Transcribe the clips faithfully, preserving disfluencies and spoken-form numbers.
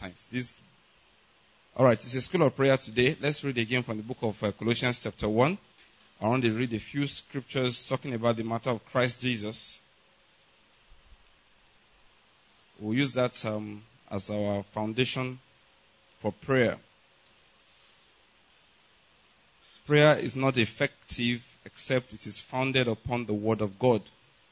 times. This, all right, it's a school of prayer today. Let's read again from the book of uh, Colossians chapter one. I want to read a few scriptures talking about the matter of Christ Jesus. We'll use that um, as our foundation for prayer. Prayer is not effective except it is founded upon the word of God.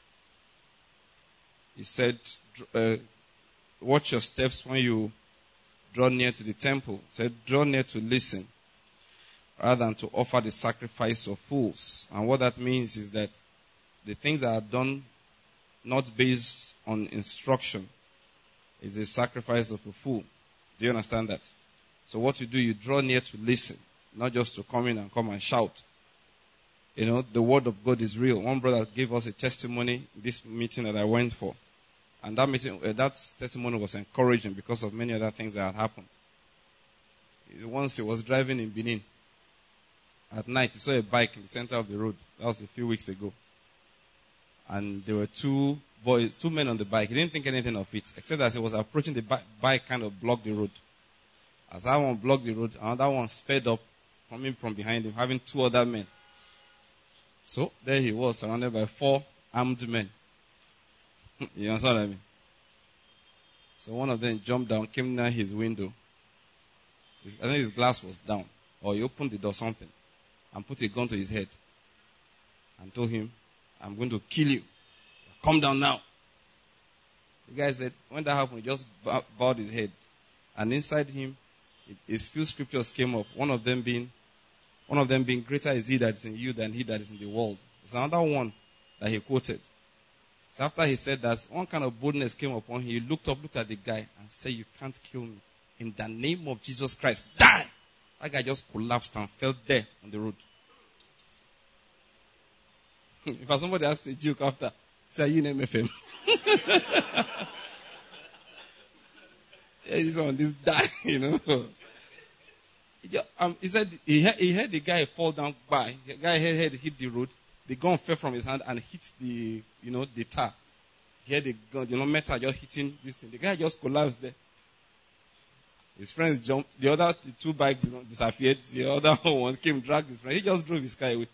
He said, uh, watch your steps when you draw near to the temple. He said, draw near to listen rather than to offer the sacrifice of fools. And what that means is that the things that are done not based on instruction is a sacrifice of a fool. Do you understand that? So what you do, you draw near to listen, not just to come in and come and shout. You know, the word of God is real. One brother gave us a testimony in this meeting that I went for. And that meeting, uh, that testimony was encouraging because of many other things that had happened. Once he was driving in Benin. At night, he saw a bike in the center of the road. That was a few weeks ago. And there were two boys, two men on the bike. He didn't think anything of it, except as he was approaching the bike, bike kind of blocked the road. As that one blocked the road, another one sped up, coming from behind him, having two other men. So, there he was, surrounded by four armed men. You understand what I mean? So one of them jumped down, came near his window. His, I think his glass was down. Or he opened the door, something. And put a gun to his head. And told him, I'm going to kill you. Come down now. The guy said, when that happened, he just bowed his head. And inside him, a few scriptures came up. One of them being, one of them being, greater is he that is in you than he that is in the world. There's another one that he quoted. So after he said that, one kind of boldness came upon him. He looked up, looked at the guy, and said, you can't kill me. In the name of Jesus Christ, die! That guy just collapsed and fell there on the road. If somebody asked a joke after, say, you name F M. This one, this die, you know. He, just, um, he said he heard, he heard the guy fall down by. The guy head, head hit the road. The gun fell from his hand and hit the, you know, the tar. He had the gun, you know, metal just hitting this thing. The guy just collapsed there. His friends jumped. The other the two bikes, you know, disappeared. The other one came, dragged his friend. He just drove his car away.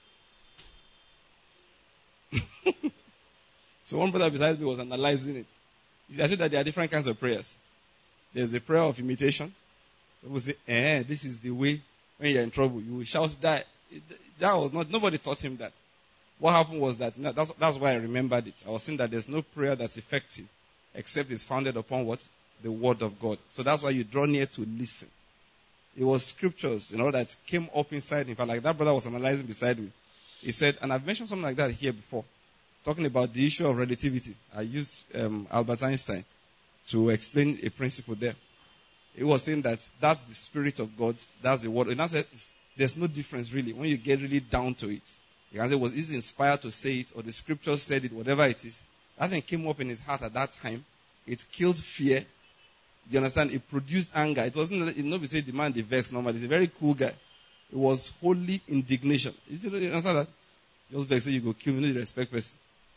So one brother beside me was analyzing it. He said that there are different kinds of prayers. There's a prayer of imitation. People say, eh, this is the way when you're in trouble. You will shout that. That was not, nobody taught him that. What happened was that, you know, that's, that's why I remembered it. I was saying that there's no prayer that's effective except it's founded upon what? The word of God. So that's why you draw near to listen. It was scriptures, you know, that came up inside him. In fact, like that brother was analyzing beside me. He said, and I've mentioned something like that here before, talking about the issue of relativity. I used um, Albert Einstein to explain a principle there. He was saying that that's the Spirit of God, that's the word. And I said, there's no difference really when you get really down to it. You can say, was he inspired to say it, or the scriptures said it, whatever it is. That thing came up in his heart at that time. It killed fear. Do you understand? It produced anger. It wasn't, it nobody say the man the vex normally. He's a very cool guy. It was holy indignation. You understand that? Just vex, say you go kill me, no respect person.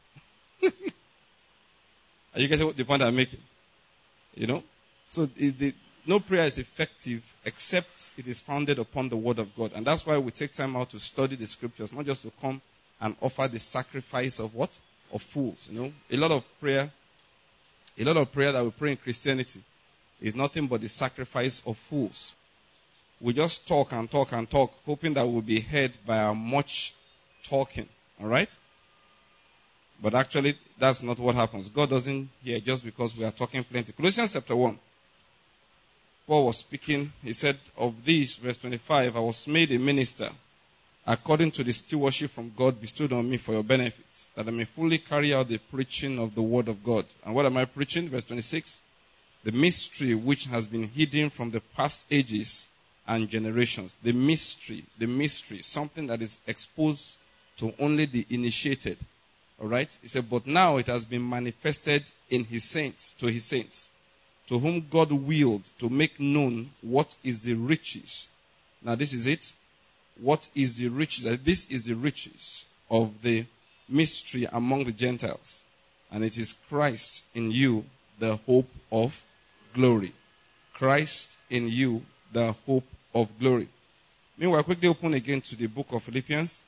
Are you getting the point I'm making? You know? So the, no prayer is effective except it is founded upon the word of God. And that's why we take time out to study the scriptures, not just to come and offer the sacrifice of what? Of fools. You know? A lot of prayer, a lot of prayer that we pray in Christianity is nothing but the sacrifice of fools. We just talk and talk and talk, hoping that we'll be heard by our much talking. Alright? But actually, that's not what happens. God doesn't hear just because we are talking plenty. Colossians chapter one. Paul was speaking. He said, of this, verse twenty-five, I was made a minister according to the stewardship from God bestowed on me for your benefits, that I may fully carry out the preaching of the word of God. And what am I preaching? Verse twenty-six. The mystery which has been hidden from the past ages and generations. The mystery, the mystery, something that is exposed to only the initiated. Alright? He said, but now it has been manifested in his saints, to his saints, to whom God willed to make known what is the riches. Now this is it. What is the riches? This is the riches of the mystery among the Gentiles. And it is Christ in you, the hope of glory. Christ in you, the hope of glory. Meanwhile, quickly open again to the book of Philippians.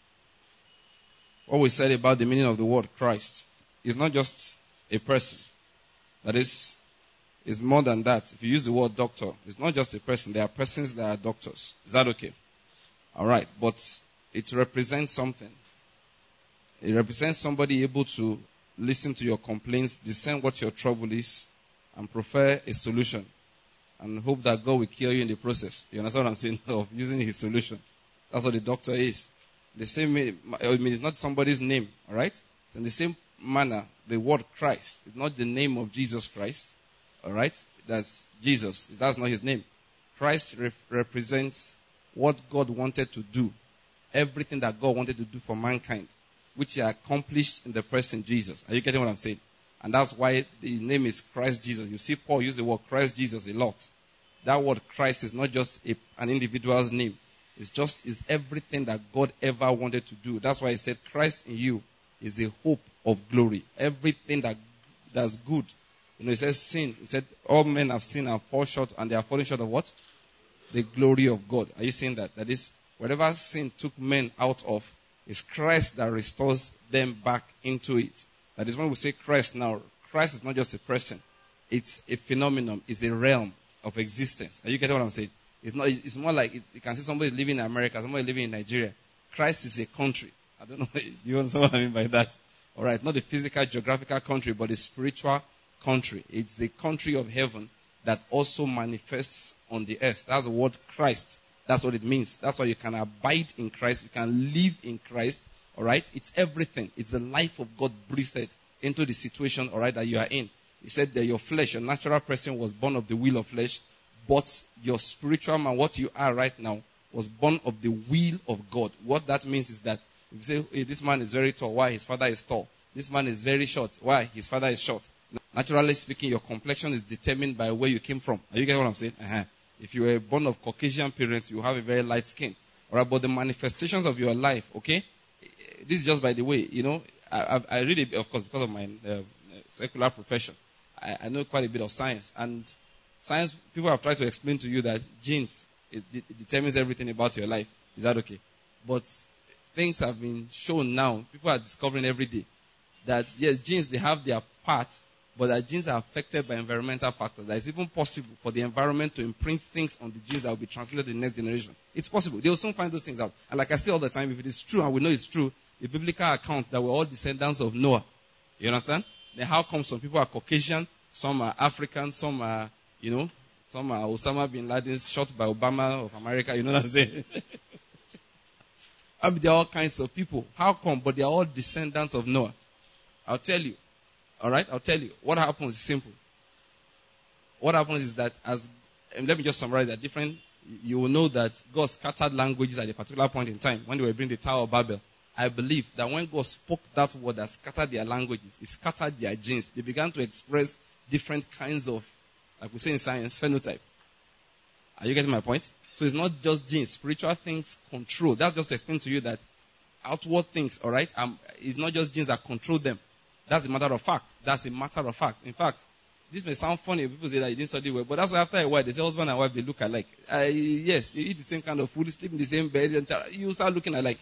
What we said about the meaning of the word Christ is not just a person. That is, is more than that. If you use the word doctor, it's not just a person. There are persons that are doctors. Is that okay? All right. But it represents something. It represents somebody able to listen to your complaints, discern what your trouble is, and prefer a solution. And hope that God will cure you in the process. You understand what I'm saying? Of using his solution. That's what the doctor is. The same, I mean, it's not somebody's name, all right? So in the same manner, the word Christ is not the name of Jesus Christ, all right? That's Jesus. That's not his name. Christ ref- represents what God wanted to do, everything that God wanted to do for mankind, which he accomplished in the person Jesus. Are you getting what I'm saying? And that's why the name is Christ Jesus. You see Paul use the word Christ Jesus a lot. That word Christ is not just a, an individual's name. It's just is everything that God ever wanted to do. That's why he said Christ in you is a hope of glory. Everything that that's good. You know, he says sin. He said all men have sinned and fall short, and they are falling short of what? The glory of God. Are you saying that? That is, whatever sin took men out of, it's Christ that restores them back into it. That is when we say Christ now, Christ is not just a person. It's a phenomenon. It's a realm of existence. Are you getting what I'm saying? It's not. It's more like it's, you can see somebody living in America, somebody living in Nigeria. Christ is a country. I don't know. Do you understand what I mean by that? All right, not a physical, geographical country, but a spiritual country. It's a country of heaven that also manifests on the earth. That's the word Christ. That's what it means. That's why you can abide in Christ. You can live in Christ. All right, it's everything. It's the life of God breathed into the situation. All right, that you are in. He said that your flesh, your natural person, was born of the will of flesh. But your spiritual man, what you are right now, was born of the will of God. What that means is that if you say, hey, this man is very tall, why? His father is tall. This man is very short, why? His father is short. Naturally speaking, your complexion is determined by where you came from. Are you getting what I'm saying? Uh-huh. If you were born of Caucasian parents, you have a very light skin. All right, but the manifestations of your life, okay? This is just by the way, you know, I, I, I read it, of course, because of my uh, secular profession. I, I know quite a bit of science. And science, people have tried to explain to you that genes is, it determines everything about your life. Is that okay? But things have been shown now. People are discovering every day that, yes, genes, they have their part, but that genes are affected by environmental factors. That it's even possible for the environment to imprint things on the genes that will be translated to the next generation. It's possible. They will soon find those things out. And like I say all the time, if it is true, and we know it's true, the biblical account that we're all descendants of Noah. You understand? Then how come some people are Caucasian, some are African, some are, you know, some are Osama bin Laden shot by Obama of America. You know what I'm saying? I mean, there are all kinds of people. How come? But they are all descendants of Noah. I'll tell you. All right? I'll tell you. What happens is simple. What happens is that as, and let me just summarize that different, you will know that God scattered languages at a particular point in time when they were building the Tower of Babel. I believe that when God spoke that word that scattered their languages, it scattered their genes. They began to express different kinds of, like we say in science, phenotype. Are you getting my point? So it's not just genes. Spiritual things control. That's just to explain to you that outward things, all right, um, it's not just genes that control them. That's a matter of fact. That's a matter of fact. In fact, this may sound funny. People say that you didn't study well, but that's why after a while, they say husband and wife, they look alike. Uh, yes, you eat the same kind of food, sleep in the same bed, and you start looking alike.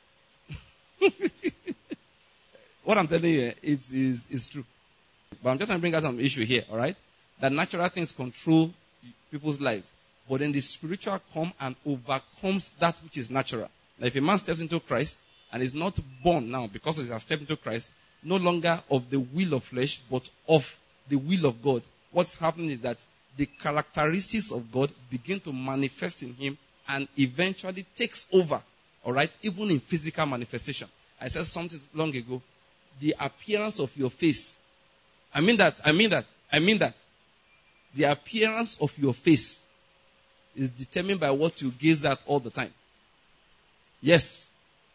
What I'm telling you, it is is true. But I'm just trying to bring out some issue here, all right? That natural things control people's lives. But then the spiritual come and overcomes that which is natural. Now, if a man steps into Christ and is not born now because he has stepped into Christ, no longer of the will of flesh, but of the will of God, what's happening is that the characteristics of God begin to manifest in him and eventually takes over, all right, even in physical manifestation. I said something long ago. The appearance of your face, I mean that, I mean that, I mean that. The appearance of your face is determined by what you gaze at all the time. Yes.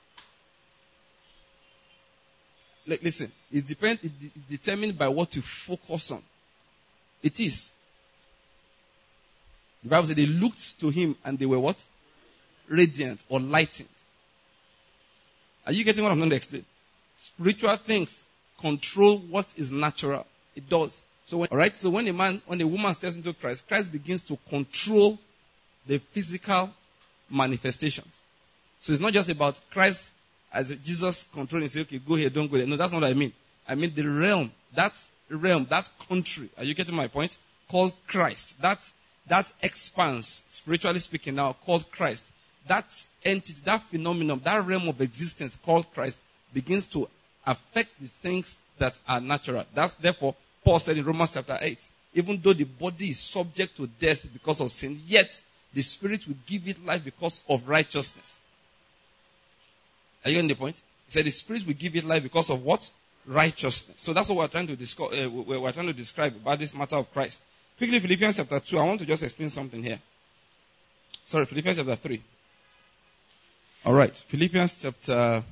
Like, listen, it's, depend, it's determined by what you focus on. It is. The Bible said they looked to him and they were what? Radiant or lightened. Are you getting what I'm going to explain? Spiritual things control what is natural. It does. So when, all right, so when a man, when a woman steps into Christ, Christ begins to control the physical manifestations. So it's not just about Christ as Jesus controlling, say, okay, go here, don't go there. No, that's not what I mean. I mean the realm, that realm, that country. Are you getting my point? Called Christ. That that expanse, spiritually speaking now, called Christ. That entity, that phenomenon, that realm of existence called Christ begins to affect the things that are natural. That's therefore Paul said in Romans chapter eight, even though the body is subject to death because of sin, yet the spirit will give it life because of righteousness. Are you getting the point? He said the spirit will give it life because of what? Righteousness. So that's what we're trying to discuss, uh, we're trying to describe about this matter of Christ. Quickly, Philippians chapter two. I want to just explain something here. Sorry, Philippians chapter three. All right, Philippians chapter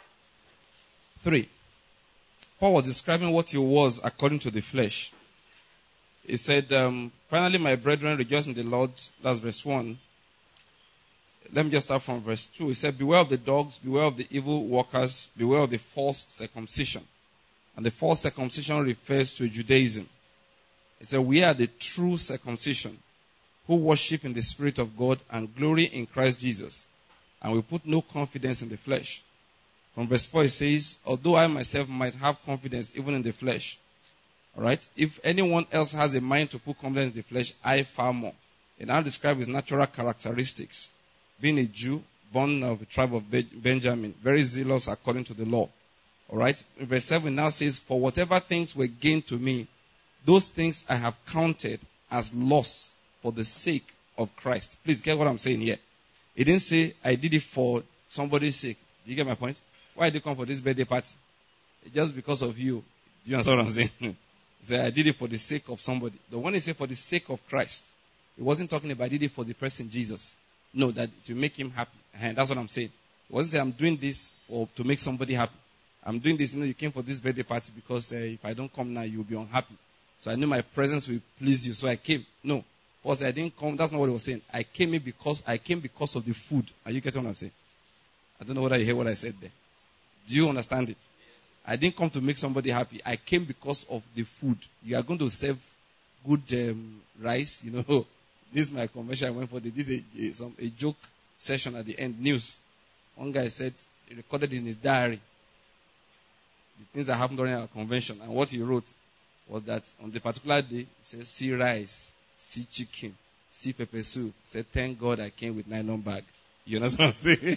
three. Paul was describing what he was according to the flesh. He said, um, finally, my brethren, rejoice in the Lord. That's verse one. Let me just start from verse two. He said, beware of the dogs, beware of the evil workers, beware of the false circumcision. And the false circumcision refers to Judaism. He said, we are the true circumcision, who worship in the Spirit of God and glory in Christ Jesus. And we put no confidence in the flesh. From verse four it says, although I myself might have confidence even in the flesh. Alright? If anyone else has a mind to put confidence in the flesh, I far more. It now describes his natural characteristics. Being a Jew, born of the tribe of Benjamin, very zealous according to the law. Alright? In verse seven now says, for whatever things were gained to me, those things I have counted as loss for the sake of Christ. Please get what I'm saying here. He didn't say, I did it for somebody's sake. Do you get my point? Why did you come for this birthday party? Just because of you. Do you understand what I'm saying? He said, I did it for the sake of somebody. The one he said for the sake of Christ. He wasn't talking about I did it for the person Jesus. No, that to make him happy. And that's what I'm saying. He wasn't saying I'm doing this for, to make somebody happy. I'm doing this, you know, you came for this birthday party because uh, if I don't come now, you'll be unhappy. So I knew my presence will please you, so I came. No. Paul said, I didn't come. That's not what he was saying. I came in because I came because of the food. Are you getting what I'm saying? I don't know whether you hear what I said there. Do you understand it? I didn't come to make somebody happy. I came because of the food. You are going to serve good um, rice. You know, this is my convention I went for. This is a, a, some, a joke session at the end. News. One guy said, he recorded in his diary the things that happened during our convention. And what he wrote was that on the particular day, he said, see rice, see chicken, see pepper soup. He said, thank God I came with nylon bag. You understand what I'm saying?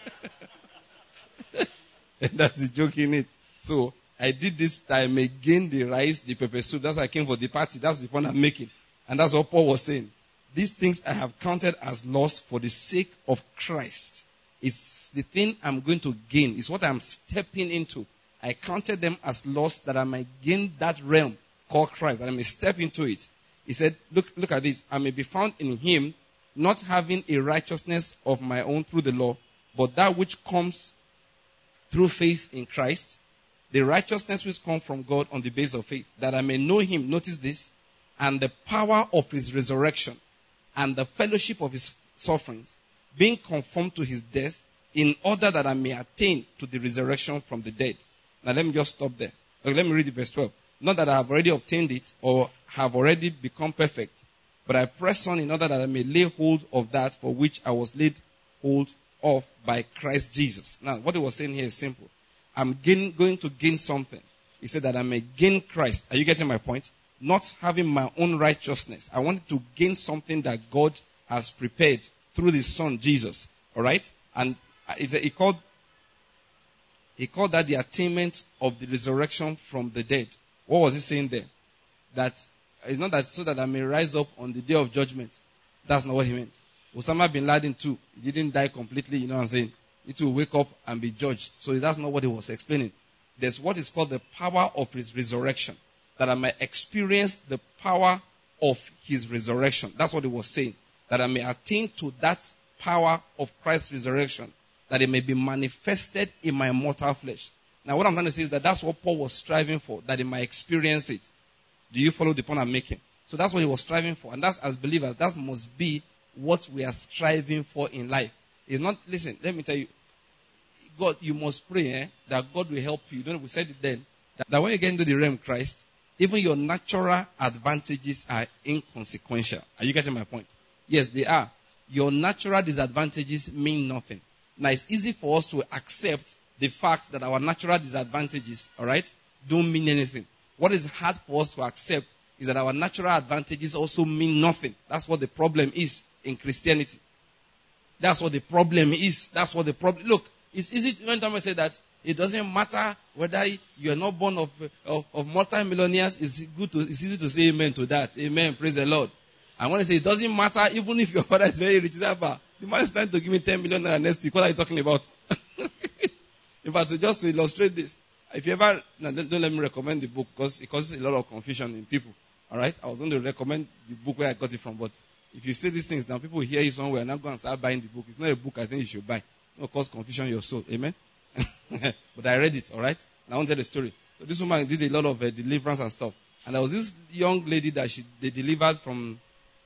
And that's the joke in it. So, I did this time again, the rice, the pepper soup. That's why I came for the party. That's the point I'm making. And that's what Paul was saying. These things I have counted as loss for the sake of Christ. It's the thing I'm going to gain. It's what I'm stepping into. I counted them as loss that I might gain that realm called Christ, that I may step into it. He said, look, look at this. I may be found in him, not having a righteousness of my own through the law, but that which comes through faith in Christ, the righteousness which comes from God on the basis of faith, that I may know him, notice this, and the power of his resurrection, and the fellowship of his sufferings, being conformed to his death, in order that I may attain to the resurrection from the dead. Now let me just stop there. Okay, let me read the verse twelve. Not that I have already obtained it, or have already become perfect, but I press on in order that I may lay hold of that for which I was laid hold of by Christ Jesus. Now, what he was saying here is simple. I'm gain, going to gain something. He said that I may gain Christ. Are you getting my point? Not having my own righteousness. I wanted to gain something that God has prepared through the Son, Jesus. Alright? And it's a, he called, he called that the attainment of the resurrection from the dead. What was he saying there? That it's not that so that I may rise up on the day of judgment. That's not what he meant. Osama bin Laden too, he didn't die completely, you know what I'm saying? He will wake up and be judged. So that's not what he was explaining. There's what is called the power of his resurrection. That I may experience the power of his resurrection. That's what he was saying. That I may attain to that power of Christ's resurrection. That it may be manifested in my mortal flesh. Now what I'm trying to say is that that's what Paul was striving for. That he might experience it. Do you follow the point I'm making? So that's what he was striving for. And that's, as believers, that must be what we are striving for in life. It's not, listen, let me tell you, God, you must pray eh, that God will help you. You know, we said it then, that, that when you get into the realm of Christ, even your natural advantages are inconsequential. Are you getting my point? Yes, they are. Your natural disadvantages mean nothing. Now, it's easy for us to accept the fact that our natural disadvantages, all right, don't mean anything. What is hard for us to accept is that our natural advantages also mean nothing. That's what the problem is in Christianity. That's what the problem is. That's what the problem. Look, it's easy to, when I say that it doesn't matter whether you are not born of, of, of multi-millionaires. It's good to, it's easy to say amen to that. Amen. Praise the Lord. I want to say it doesn't matter even if your father is very rich. The man is trying to give me ten million naira next week. What are you talking about? In fact, just to illustrate this, if you ever, no, don't, don't let me recommend the book because it causes a lot of confusion in people. All right? I was going to recommend the book where I got it from, but if you say these things now, people hear you somewhere and now go and start buying the book. It's not a book I think you should buy. It will cause confusion in your soul. Amen? But I read it, all right? And I want to tell the story. So this woman did a lot of uh, deliverance and stuff. And there was this young lady that she they delivered from,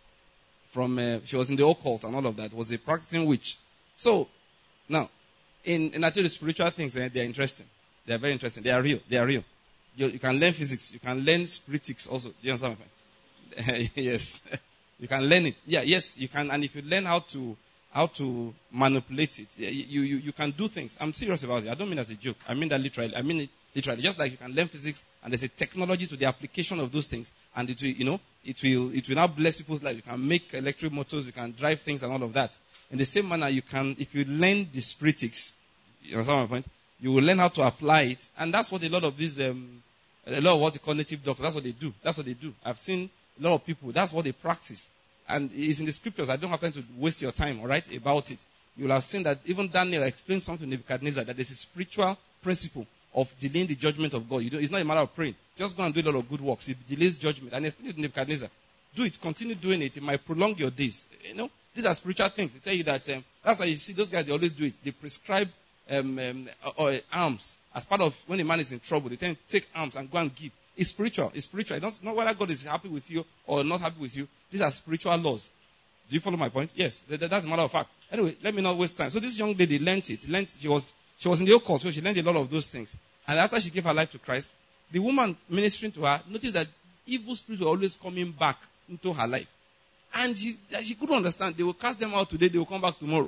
from uh, she was in the occult and all of that. Was a practicing witch. So, now, in, in actually spiritual things, eh, they're interesting. They're very interesting. They are real. They are real. You, you can learn physics. You can learn spiritics also. Do you understand my point? Yes. You can learn it. Yeah, yes, you can. And if you learn how to how to manipulate it, you, you, you can do things. I'm serious about it. I don't mean as a joke. I mean that literally. I mean it literally. Just like you can learn physics and there's a technology to the application of those things, and it will, you know, it will it will now bless people's lives. You can make electric motors, you can drive things and all of that. In the same manner, you can, if you learn the spiritics, you understand my point? You will learn how to apply it, and that's what a lot of these, um, a lot of what you call native doctors, that's what they do. That's what they do. I've seen a lot of people, that's what they practice. And it's in the scriptures. I don't have time to waste your time, all right, about it. You will have seen that even Daniel explained something to Nebuchadnezzar, that there's a spiritual principle of delaying the judgment of God. You don't, it's not a matter of praying. Just go and do a lot of good works. It delays judgment. And explain it to Nebuchadnezzar. Do it. Continue doing it. It might prolong your days. You know, these are spiritual things. They tell you that, um, that's why you see those guys, they always do it. They prescribe um, um, uh, alms as part of when a man is in trouble. They tend to take alms and go and give. It's spiritual. It's spiritual. It's not whether God is happy with you or not happy with you. These are spiritual laws. Do you follow my point? Yes. That's a matter of fact. Anyway, let me not waste time. So this young lady learned it. Learned, she was she was in the occult, so she learned a lot of those things. And after she gave her life to Christ, the woman ministering to her noticed that evil spirits were always coming back into her life. And she, she couldn't understand. They will cast them out today, they will come back tomorrow.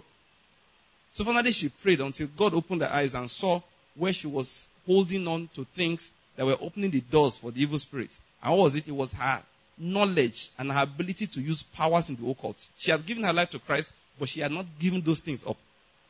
So finally she prayed until God opened her eyes and saw where she was holding on to things that were opening the doors for the evil spirits. And what was it? It was her knowledge and her ability to use powers in the occult. She had given her life to Christ, but she had not given those things up.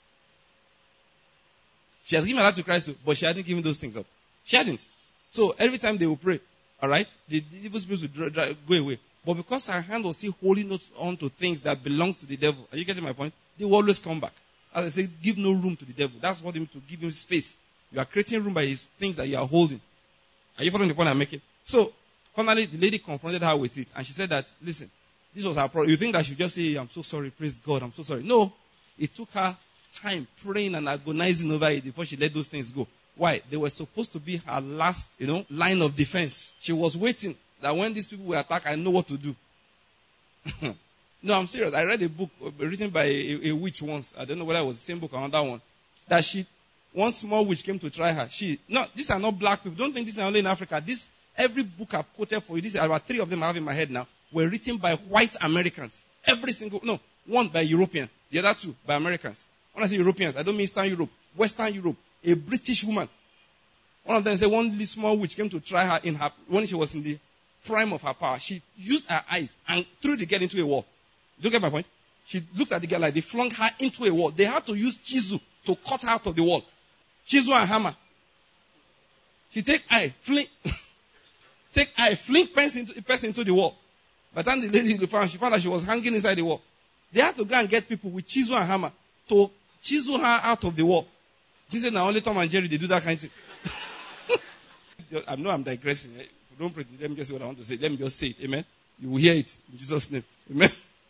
She had given her life to Christ, but she hadn't given those things up. She hadn't. So every time they would pray, all right, the, the evil spirits would dra- dra- go away. But because her hand was still holding on to things that belongs to the devil, are you getting my point? They will always come back. As I say, give no room to the devil. That's what him to give him space. You are creating room by his things that you are holding. Are you following the point I'm making? So, finally, the lady confronted her with it. And she said that, listen, this was her problem. You think that she just say, I'm so sorry, praise God, I'm so sorry. No. It took her time praying and agonizing over it before she let those things go. Why? They were supposed to be her last, you know, line of defense. She was waiting that when these people will attack, I know what to do. No, I'm serious. I read a book written by a, a witch once. I don't know whether it was the same book or another one. That she, one small witch came to try her. She, no, these are not black people. Don't think these are only in Africa. This, every book I've quoted for you, these are about three of them I have in my head now, were written by white Americans. Every single, no, one by European, the other two by Americans. When I say Europeans, I don't mean Eastern Europe, Western Europe. A British woman. One of them said one little small witch came to try her in her, when she was in the prime of her power. She used her eyes and threw the girl into a wall. Do you get my point? She looked at the girl like they flung her into a wall. They had to use chisel to cut her out of the wall. Chisel and hammer. She take eye, fling, take eye, fling person into, person into the wall. By the time the lady found, she found that she was hanging inside the wall. They had to go and get people with chisel and hammer to chisel her out of the wall. She said, now only Tom and Jerry, they do that kind of thing. I know I'm digressing. If you don't pray, let me just say what I want to say. Let me just say it. Amen. You will hear it in Jesus' name. Amen.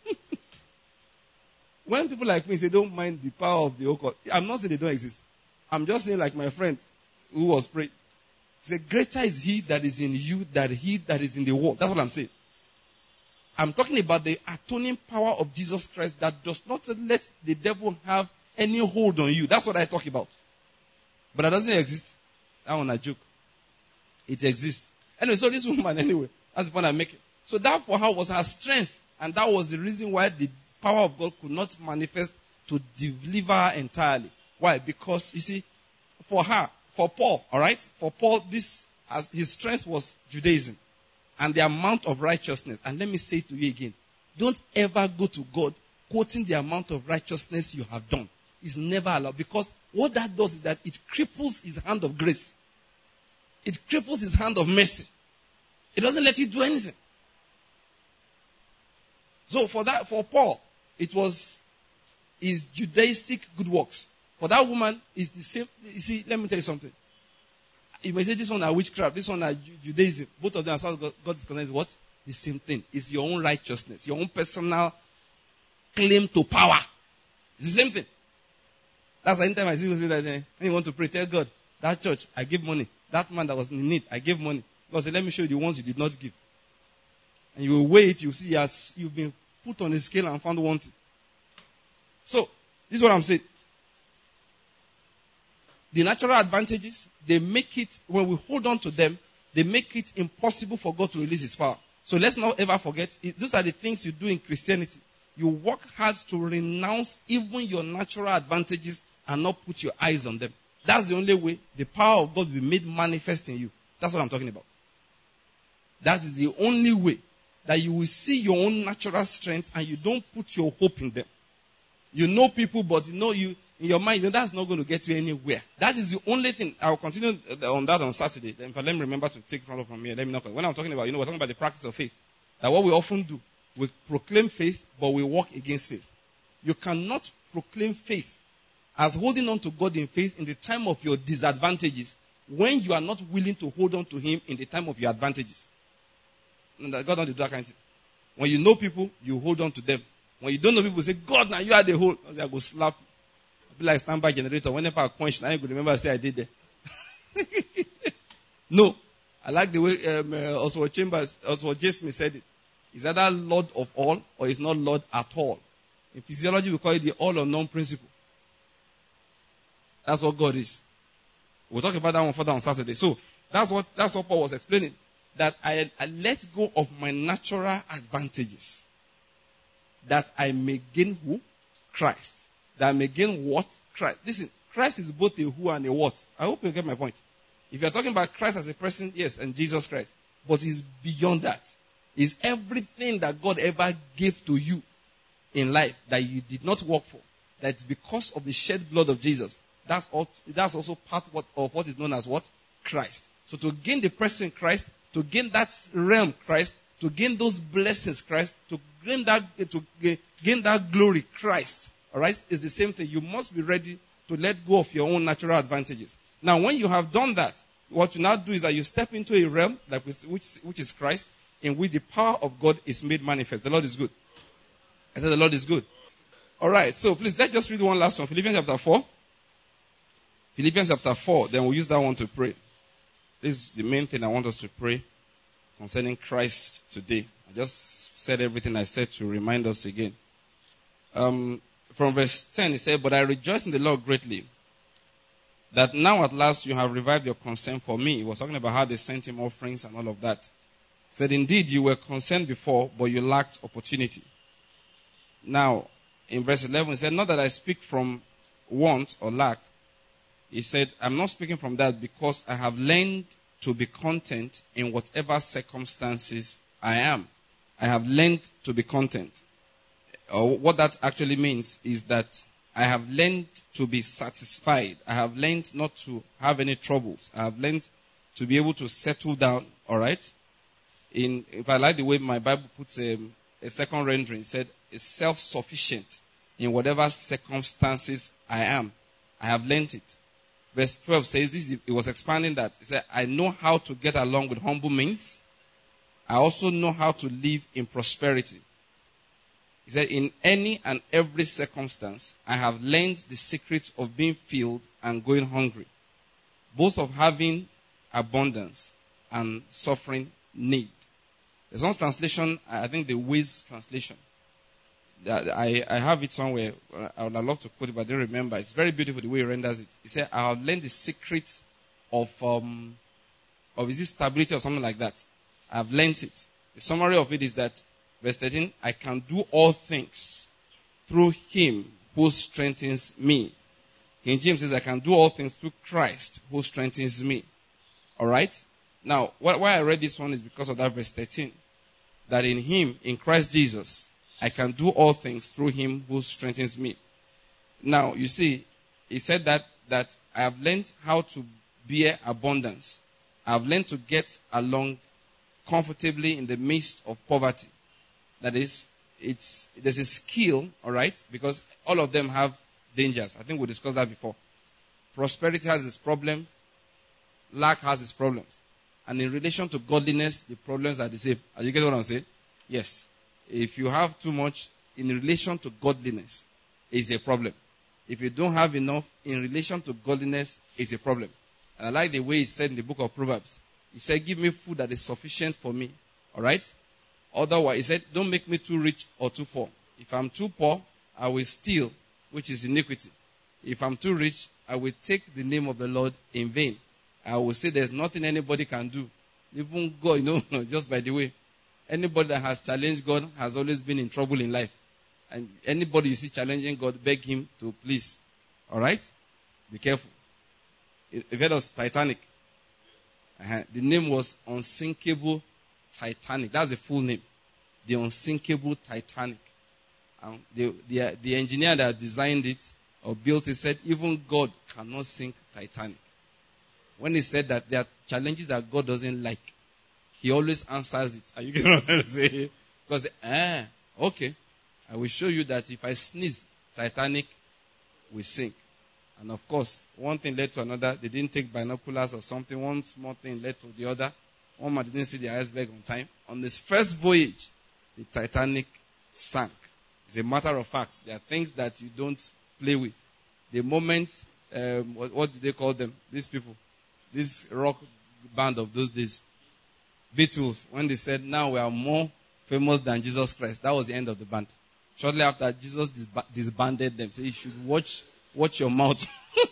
When people like me say, don't mind the power of the occult, I'm not saying they don't exist. I'm just saying like my friend who was praying. He said, greater is he that is in you than he that is in the world. That's what I'm saying. I'm talking about the atoning power of Jesus Christ that does not let the devil have any hold on you. That's what I talk about. But that doesn't exist. That one a joke. It exists. Anyway, so this woman, anyway, that's the point I'm making. So that for her was her strength. And that was the reason why the power of God could not manifest to deliver her entirely. Why? Because, you see, for her, for Paul, alright? For Paul, this, as his strength was Judaism. And the amount of righteousness. And let me say to you again, don't ever go to God quoting the amount of righteousness you have done. It's never allowed. Because what that does is that it cripples his hand of grace. It cripples his hand of mercy. It doesn't let you do anything. So for that, for Paul, it was his Judaistic good works. For that woman, it's the same. You see, let me tell you something. You may say this one are witchcraft, this one are Judaism. Both of them, as far as God, God is concerned, is what? The same thing. It's your own righteousness, your own personal claim to power. It's the same thing. That's why anytime I see people say that, eh, when you want to pray, tell God, that church, I give money. That man that was in need, I gave money. God said, let me show you the ones you did not give. And you will weigh it, you see, as you've been put on a scale and found wanting. So, this is what I'm saying. The natural advantages, they make it, when we hold on to them, they make it impossible for God to release His power. So let's not ever forget, it, those are the things you do in Christianity. You work hard to renounce even your natural advantages and not put your eyes on them. That's the only way the power of God will be made manifest in you. That's what I'm talking about. That is the only way that you will see your own natural strength and you don't put your hope in them. You know people, but you know you, in your mind, you know that's not going to get you anywhere. That is the only thing. I will continue on that on Saturday. Then let me remember to take it from here. Let me know. When I'm talking about, you know, we're talking about the practice of faith. That what we often do, we proclaim faith, but we walk against faith. You cannot proclaim faith as holding on to God in faith in the time of your disadvantages when you are not willing to hold on to Him in the time of your advantages. And God don't do that kind of thing. When you know people, you hold on to them. When you don't know people, say, God, now you are the whole. I go slap you. I'll be like standby generator. Whenever I quench, I ain't going to remember I say I did that. No. I like the way um, uh, Oswald Chambers, Oswald J. Smith said it. He's either Lord of all or he's not Lord at all. In physiology, we call it the all or none principle. That's what God is. We'll talk about that one further on Saturday. So, that's what, that's what Paul was explaining. That I, I let go of my natural advantages. That I may gain who? Christ. That I may gain what? Christ. Listen, Christ is both a who and a what. I hope you get my point. If you're talking about Christ as a person, yes, and Jesus Christ. But he's beyond that. He's everything that God ever gave to you in life that you did not work for. That's because of the shed blood of Jesus. That's, all, that's also part what, of what is known as what? Christ. So to gain the person Christ, to gain that realm Christ, to gain those blessings Christ, to gain that, to gain that glory Christ, alright, is the same thing. You must be ready to let go of your own natural advantages. Now when you have done that, what you now do is that you step into a realm like which, which is Christ, in which the power of God is made manifest. The Lord is good. I said the Lord is good. Alright, so please let's just read one last one. Philippians chapter four. Philippians chapter four, then we'll use that one to pray. This is the main thing I want us to pray concerning Christ today. I just said everything I said to remind us again. Um, from verse ten, he said, "But I rejoice in the Lord greatly, that now at last you have revived your concern for me." He was talking about how they sent him offerings and all of that. He said, "Indeed, you were concerned before, but you lacked opportunity." Now, in verse eleven, he said, "Not that I speak from want or lack." He said, "I'm not speaking from that because I have learned to be content in whatever circumstances I am." I have learned to be content. Uh, what that actually means is that I have learned to be satisfied. I have learned not to have any troubles. I have learned to be able to settle down, alright? In, if I like the way my Bible puts a, a second rendering, it said, "It's self-sufficient in whatever circumstances I am." I have learned it. Verse twelve says this, it was expanding that. It said, "I know how to get along with humble means. I also know how to live in prosperity." He said, "In any and every circumstance, I have learned the secret of being filled and going hungry, both of having abundance and suffering need." There's one translation, I think the Wiz translation. I, I have it somewhere. I would love to quote it, but I don't remember. It's very beautiful the way he renders it. He said, "I have learned the secret of um, Or is it stability or something like that? I've learnt it. The summary of it is that, verse thirteen, I can do all things through him who strengthens me. King James says, I can do all things through Christ who strengthens me. Alright? Now, why I read this one is because of that verse thirteen. That in him, in Christ Jesus, I can do all things through him who strengthens me. Now, you see, he said that, that I have learned how to bear abundance. I have learned to get along comfortably in the midst of poverty. That is, it's, there's a skill, alright, because all of them have dangers. I think we discussed that before. Prosperity has its problems. Lack has its problems. And in relation to godliness, the problems are the same. Are you getting what I'm saying? Yes. If you have too much in relation to godliness, it's a problem. If you don't have enough in relation to godliness, it's a problem. And I like the way he said in the book of Proverbs. He said, give me food that is sufficient for me. Alright? Otherwise, he said, don't make me too rich or too poor. If I'm too poor, I will steal, which is iniquity. If I'm too rich, I will take the name of the Lord in vain. I will say there's nothing anybody can do. Even God, you know, just by the way, anybody that has challenged God has always been in trouble in life. And anybody you see challenging God, beg him to please. Alright? Be careful. You've heard of Titanic. Uh-huh. The name was Unsinkable Titanic. That's the full name. The Unsinkable Titanic. Um, the, the, the engineer that designed it or built it said, even God cannot sink Titanic. When he said that there are challenges that God doesn't like, he always answers it. Are you getting what I'm trying to say? Because, ah, okay. I will show you that if I sneeze, Titanic will sink. And of course, one thing led to another. They didn't take binoculars or something. One small thing led to the other. One man didn't see the iceberg on time. On this first voyage, the Titanic sank. It's a matter of fact. There are things that you don't play with. The moment, um, what, what do they call them? These people. This rock band of those days. Beatles, when they said, now we are more famous than Jesus Christ. That was the end of the band. Shortly after, Jesus disba- disbanded them. So you should watch watch your mouth.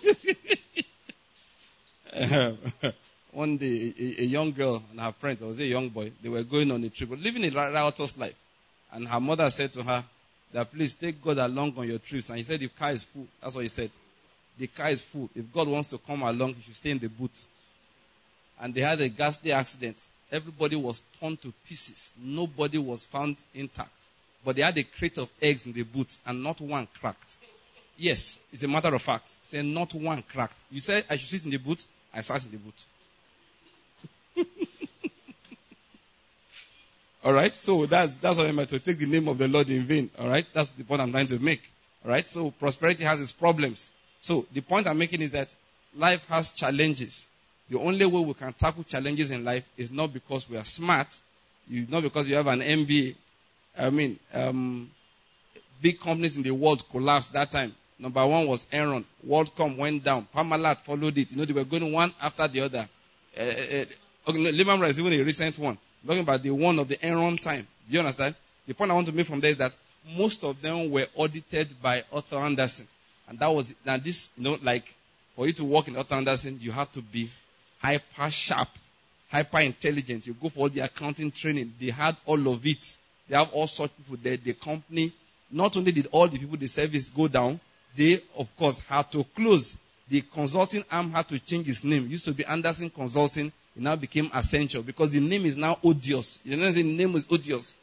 um, one day, a, a young girl and her friends, I was a young boy, they were going on a trip, living a riotous life. And her mother said to her, that please take God along on your trips. And he said, the car is full. That's what he said. The car is full. If God wants to come along, he should stay in the boot. And they had a ghastly accident. Everybody was torn to pieces. Nobody was found intact. But they had a crate of eggs in the boot and not one cracked. Yes, it's a matter of fact. Say not one cracked. You said I should sit in the boot. I sat in the boot. Alright, so that's that's what I meant to take the name of the Lord in vain. Alright, that's the point I'm trying to make. Alright, so prosperity has its problems. So the point I'm making is that life has challenges. The only way we can tackle challenges in life is not because we are smart, you, not because you have an M B A. I mean, um, big companies in the world collapsed that time. Number one was Enron. WorldCom went down. Parmalat followed it. You know, they were going one after the other. Uh, uh, okay, Lehman Brothers is even a recent one. I'm talking about the one of the Enron time. Do you understand? The point I want to make from there is that most of them were audited by Arthur Andersen. And that was, now this, you know, like, for you to work in Arthur Andersen, you have to be hyper sharp, hyper intelligent. You go for all the accounting training. They had all of it. They have all sorts of people there. The company, not only did all the people the service go down, they, of course, had to close. The consulting arm had to change its name. It used to be Andersen Consulting. It now became Accenture because the name is now odious. You know, the name is odious.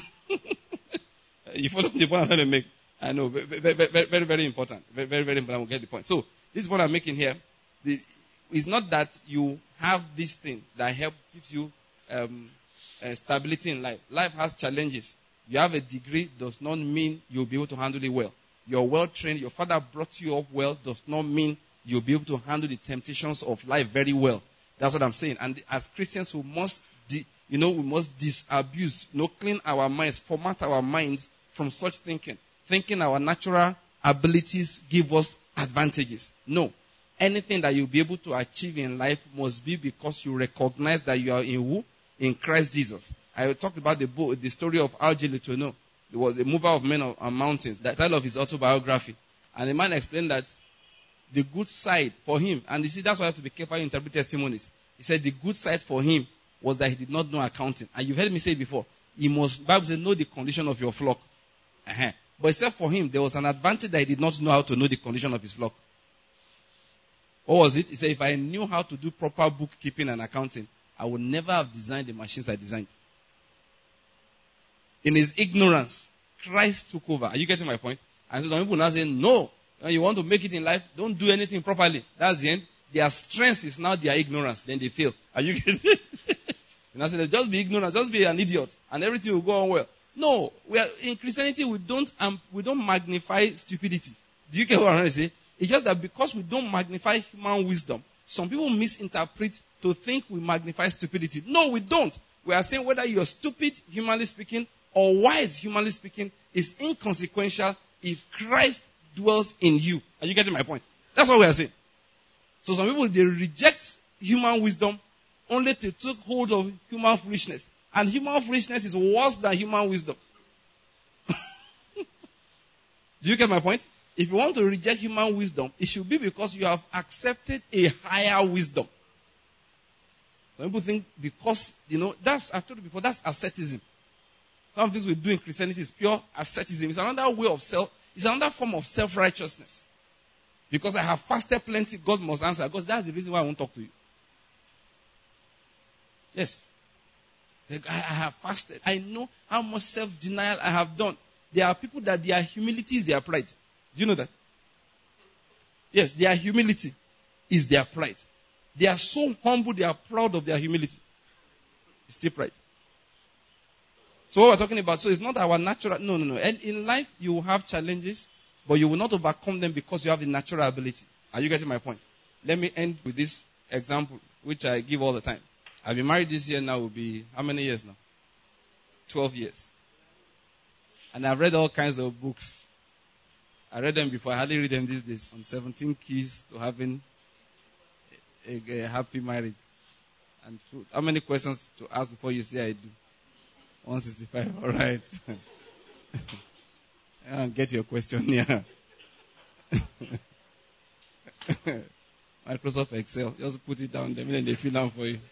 You follow the point I'm trying to make? I know. Very, very, very, very important. Very, very, very important. We'll get the point. So, this is what I'm making here. The, it's not that you have this thing that help gives you um, uh, stability in life. Life has challenges. You have a degree does not mean you'll be able to handle it well. You're well trained. Your father brought you up well does not mean you'll be able to handle the temptations of life very well. That's what I'm saying. And as Christians, we must, di- you know, we must disabuse, you know, clean our minds, format our minds from such thinking. Thinking our natural abilities give us advantages. No. Anything that you'll be able to achieve in life must be because you recognize that you are in who? In Christ Jesus. I talked about the book, the story of R J Letourneau. He was a mover of men on mountains. The title of his autobiography. And the man explained that the good side for him, and you see, that's why you have to be careful how you interpret testimonies. He said the good side for him was that he did not know accounting. And you've heard me say it before. He must, Bible says, know the condition of your flock. Uh-huh. But except for him, there was an advantage that he did not know how to know the condition of his flock. What was it? He said, if I knew how to do proper bookkeeping and accounting, I would never have designed the machines I designed. In his ignorance, Christ took over. Are you getting my point? And so some people now say, no, when you want to make it in life, don't do anything properly. That's the end. Their strength is now their ignorance. Then they fail. Are you getting it? And I said, just be ignorant, just be an idiot, and everything will go on well. No, we are, in Christianity, we don't um, we don't magnify stupidity. Do you get what I'm trying to say? It's just that because we don't magnify human wisdom, some people misinterpret to think we magnify stupidity. No, we don't. We are saying whether you're stupid, humanly speaking, or wise, humanly speaking, is inconsequential if Christ dwells in you. Are you getting my point? That's what we are saying. So some people, they reject human wisdom only to take hold of human foolishness. And human foolishness is worse than human wisdom. Do you get my point? If you want to reject human wisdom, it should be because you have accepted a higher wisdom. Some people think because, you know, that's, I've told you before, that's asceticism. Some of things we do in Christianity is pure asceticism. It's another way of self, it's another form of self-righteousness. Because I have fasted plenty, God must answer. Because that's the reason why I won't talk to you. Yes. I have fasted. I know how much self-denial I have done. There are people that their humility is their pride. Do you know that? Yes, their humility is their pride. They are so humble, they are proud of their humility. It's still pride. So what we're talking about, so it's not our natural, no, no, no. And in life, you will have challenges, but you will not overcome them because you have the natural ability. Are you getting my point? Let me end with this example, which I give all the time. I've been married this year now, will be, how many years now? Twelve years. And I've read all kinds of books. I read them before, I hardly read them these days. On seventeen keys to having a, a, a happy marriage. And two, how many questions to ask before you say I do? one sixty-five, all right. Get your question here. Microsoft Excel, just put it down there, and then they fill out for you.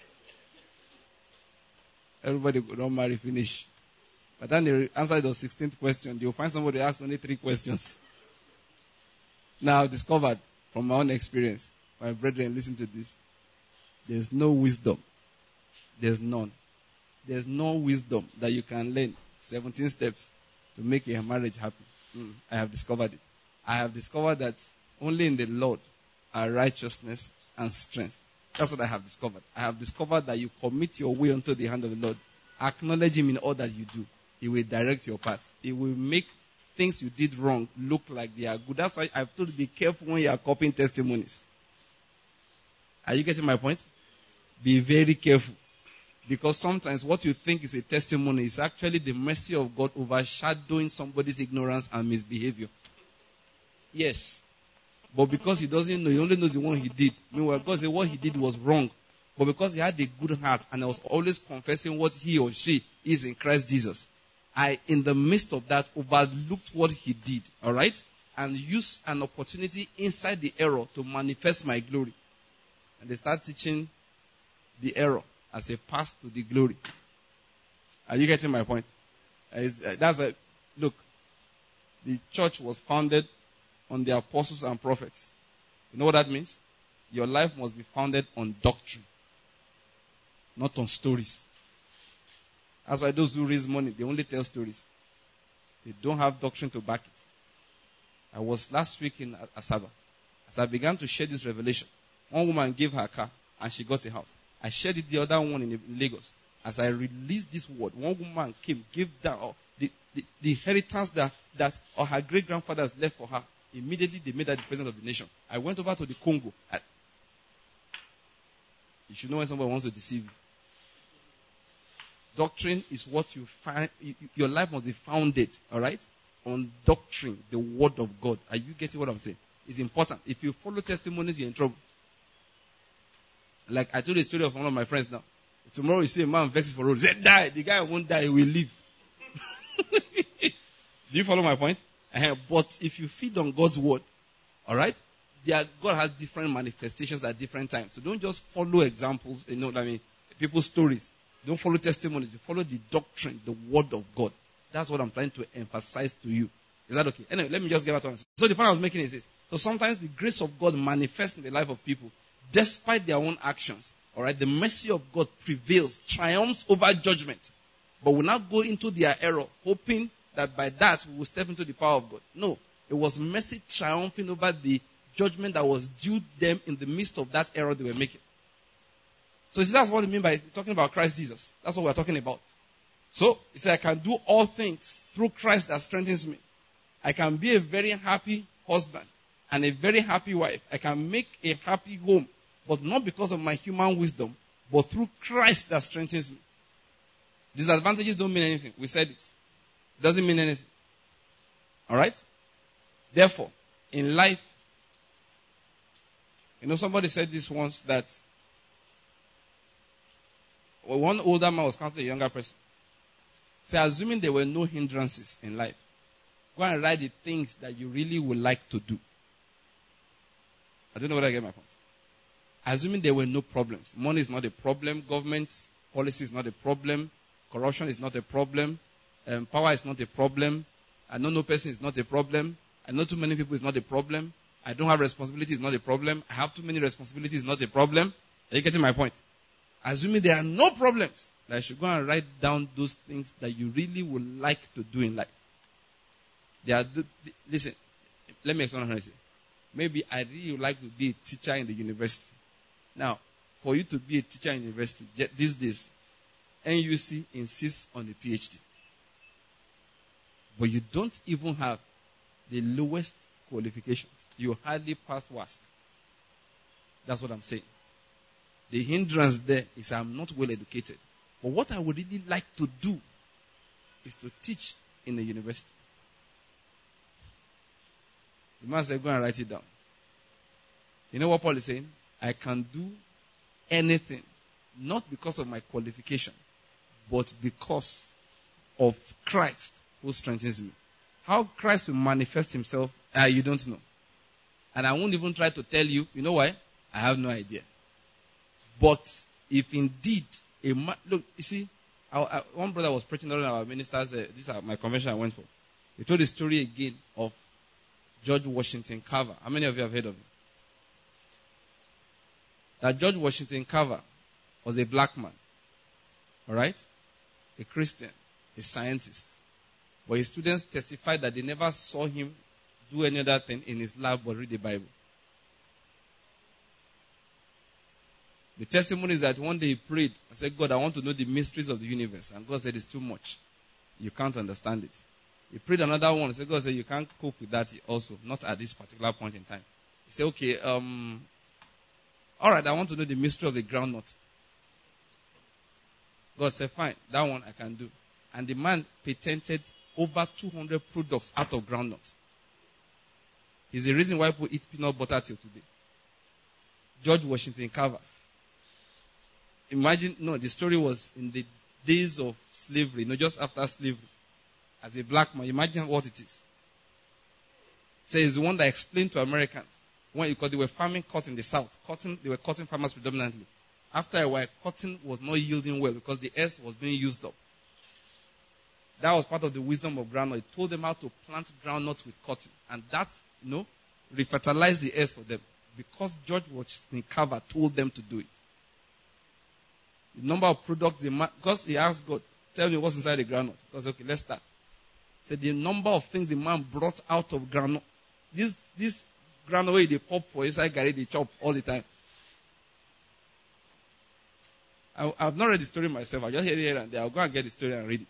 Everybody could not marry, finish. But then they answer the sixteenth question. You'll find somebody asks only three questions. Now, I've discovered from my own experience, my brethren, listen to this. There's no wisdom. There's none. There's no wisdom that you can learn. seventeen steps to make a marriage happy. Mm, I have discovered it. I have discovered that only in the Lord are righteousness and strength. That's what I have discovered. I have discovered that you commit your way unto the hand of the Lord. Acknowledge Him in all that you do. He will direct your paths. He will make things you did wrong look like they are good. That's why I've told you, be careful when you are copying testimonies. Are you getting my point? Be very careful. Because sometimes what you think is a testimony is actually the mercy of God overshadowing somebody's ignorance and misbehavior. Yes. But because he doesn't know, he only knows the one he did. Meanwhile, God said what he did was wrong. But because he had a good heart and was always confessing what he or she is in Christ Jesus, I, in the midst of that, overlooked what he did. All right? And used an opportunity inside the error to manifest my glory. And they start teaching the error as a path to the glory. Are you getting my point? That's a, look, the church was founded on the apostles and prophets. You know what that means? Your life must be founded on doctrine, not on stories. That's why those who raise money, they only tell stories. They don't have doctrine to back it. I was last week in Asaba. As I began to share this revelation, one woman gave her car and she got a house. I shared it the other one in Lagos. As I released this word, one woman came, gave down oh, the, the, the inheritance that, that or her great-grandfathers left for her. Immediately they made her the president of the nation. I went over to the Congo. I, you should know when somebody wants to deceive you. Doctrine is what you find. You, your life must be founded, all right, on doctrine, the word of God. Are you getting what I'm saying? It's important. If you follow testimonies, you're in trouble. Like I told the story of one of my friends now. Tomorrow you see a man vexed for road. He said, die. The guy won't die. He will live. Do you follow my point? Uh, but if you feed on God's word, all right, are, God has different manifestations at different times. So don't just follow examples, you know what I mean, people's stories. Don't follow testimonies. You follow the doctrine, the word of God. That's what I'm trying to emphasize to you. Is that okay? Anyway, let me just get back to it. So the point I was making is this. So sometimes the grace of God manifests in the life of people despite their own actions. Alright, the mercy of God prevails, triumphs over judgment. But we'll not go into their error, hoping that by that we will step into the power of God. No, it was mercy triumphing over the judgment that was due them in the midst of that error they were making. So you see, that's what we mean by talking about Christ Jesus. That's what we're talking about. So, he said, I can do all things through Christ that strengthens me. I can be a very happy husband and a very happy wife. I can make a happy home, but not because of my human wisdom, but through Christ that strengthens me. Disadvantages don't mean anything. We said it. It doesn't mean anything. Alright? Therefore, in life, you know, somebody said this once that well, one older man was counseling a younger person. Say, assuming there were no hindrances in life, go and write the things that you really would like to do. I don't know whether I get my point. Assuming there were no problems. Money is not a problem. Government policy is not a problem. Corruption is not a problem. Um, power is not a problem. I know no person is not a problem. I know too many people is not a problem. I don't have responsibility is not a problem. I have too many responsibilities is not a problem. Are you getting my point? Assuming there are no problems, that I should go and write down those things that you really would like to do in life. They are, listen, let me explain what I'm saying. Maybe I really would like to be a teacher in the university. Now, for you to be a teacher in university, these days, N U C insists on a PhD. But you don't even have the lowest qualifications. You hardly pass WASC. That's what I'm saying. The hindrance there is I'm not well educated. But what I would really like to do is to teach in the university. The man said, go and write it down. You know what Paul is saying? I can do anything, not because of my qualification, but because of Christ who strengthens me. How Christ will manifest himself, uh, you don't know. And I won't even try to tell you. You know why? I have no idea. But if indeed a man, look, you see, our, our, one brother was preaching during our ministers. Uh, this is my convention I went for. He told the story again of George Washington Carver. How many of you have heard of him? That George Washington Carver was a black man. Alright? A Christian. A scientist. But his students testified that they never saw him do any other thing in his lab but read the Bible. The testimony is that one day he prayed and said, God, I want to know the mysteries of the universe. And God said, it's too much. You can't understand it. He prayed another one. He said, God said, you can't cope with that also. Not at this particular point in time. He said, okay, um, all right, I want to know the mystery of the groundnut. God said, fine, that one I can do. And the man patented over two hundred products out of groundnut. He's the reason why people eat peanut butter till today. George Washington Carver. Imagine, no, the story was in the days of slavery, not just after slavery. As a black man, imagine what it is. So it's the one that explained to Americans, when, because they were farming cotton in the south. Cotton, they were cotton farmers predominantly. After a while, cotton was not yielding well because the earth was being used up. That was part of the wisdom of groundnut. It told them how to plant groundnuts with cotton. And that, you know, refertilized the earth for them. Because George Washington Carver told them to do it. The number of products they man, because he asked God, tell me what's inside the groundnut. God said, okay, let's start. He said the number of things the man brought out of groundnut. This, this groundnut they pop for inside Gary, they chop all the time. I, I've not read the story myself. I just hear it here and there. I'll go and get the story and read it.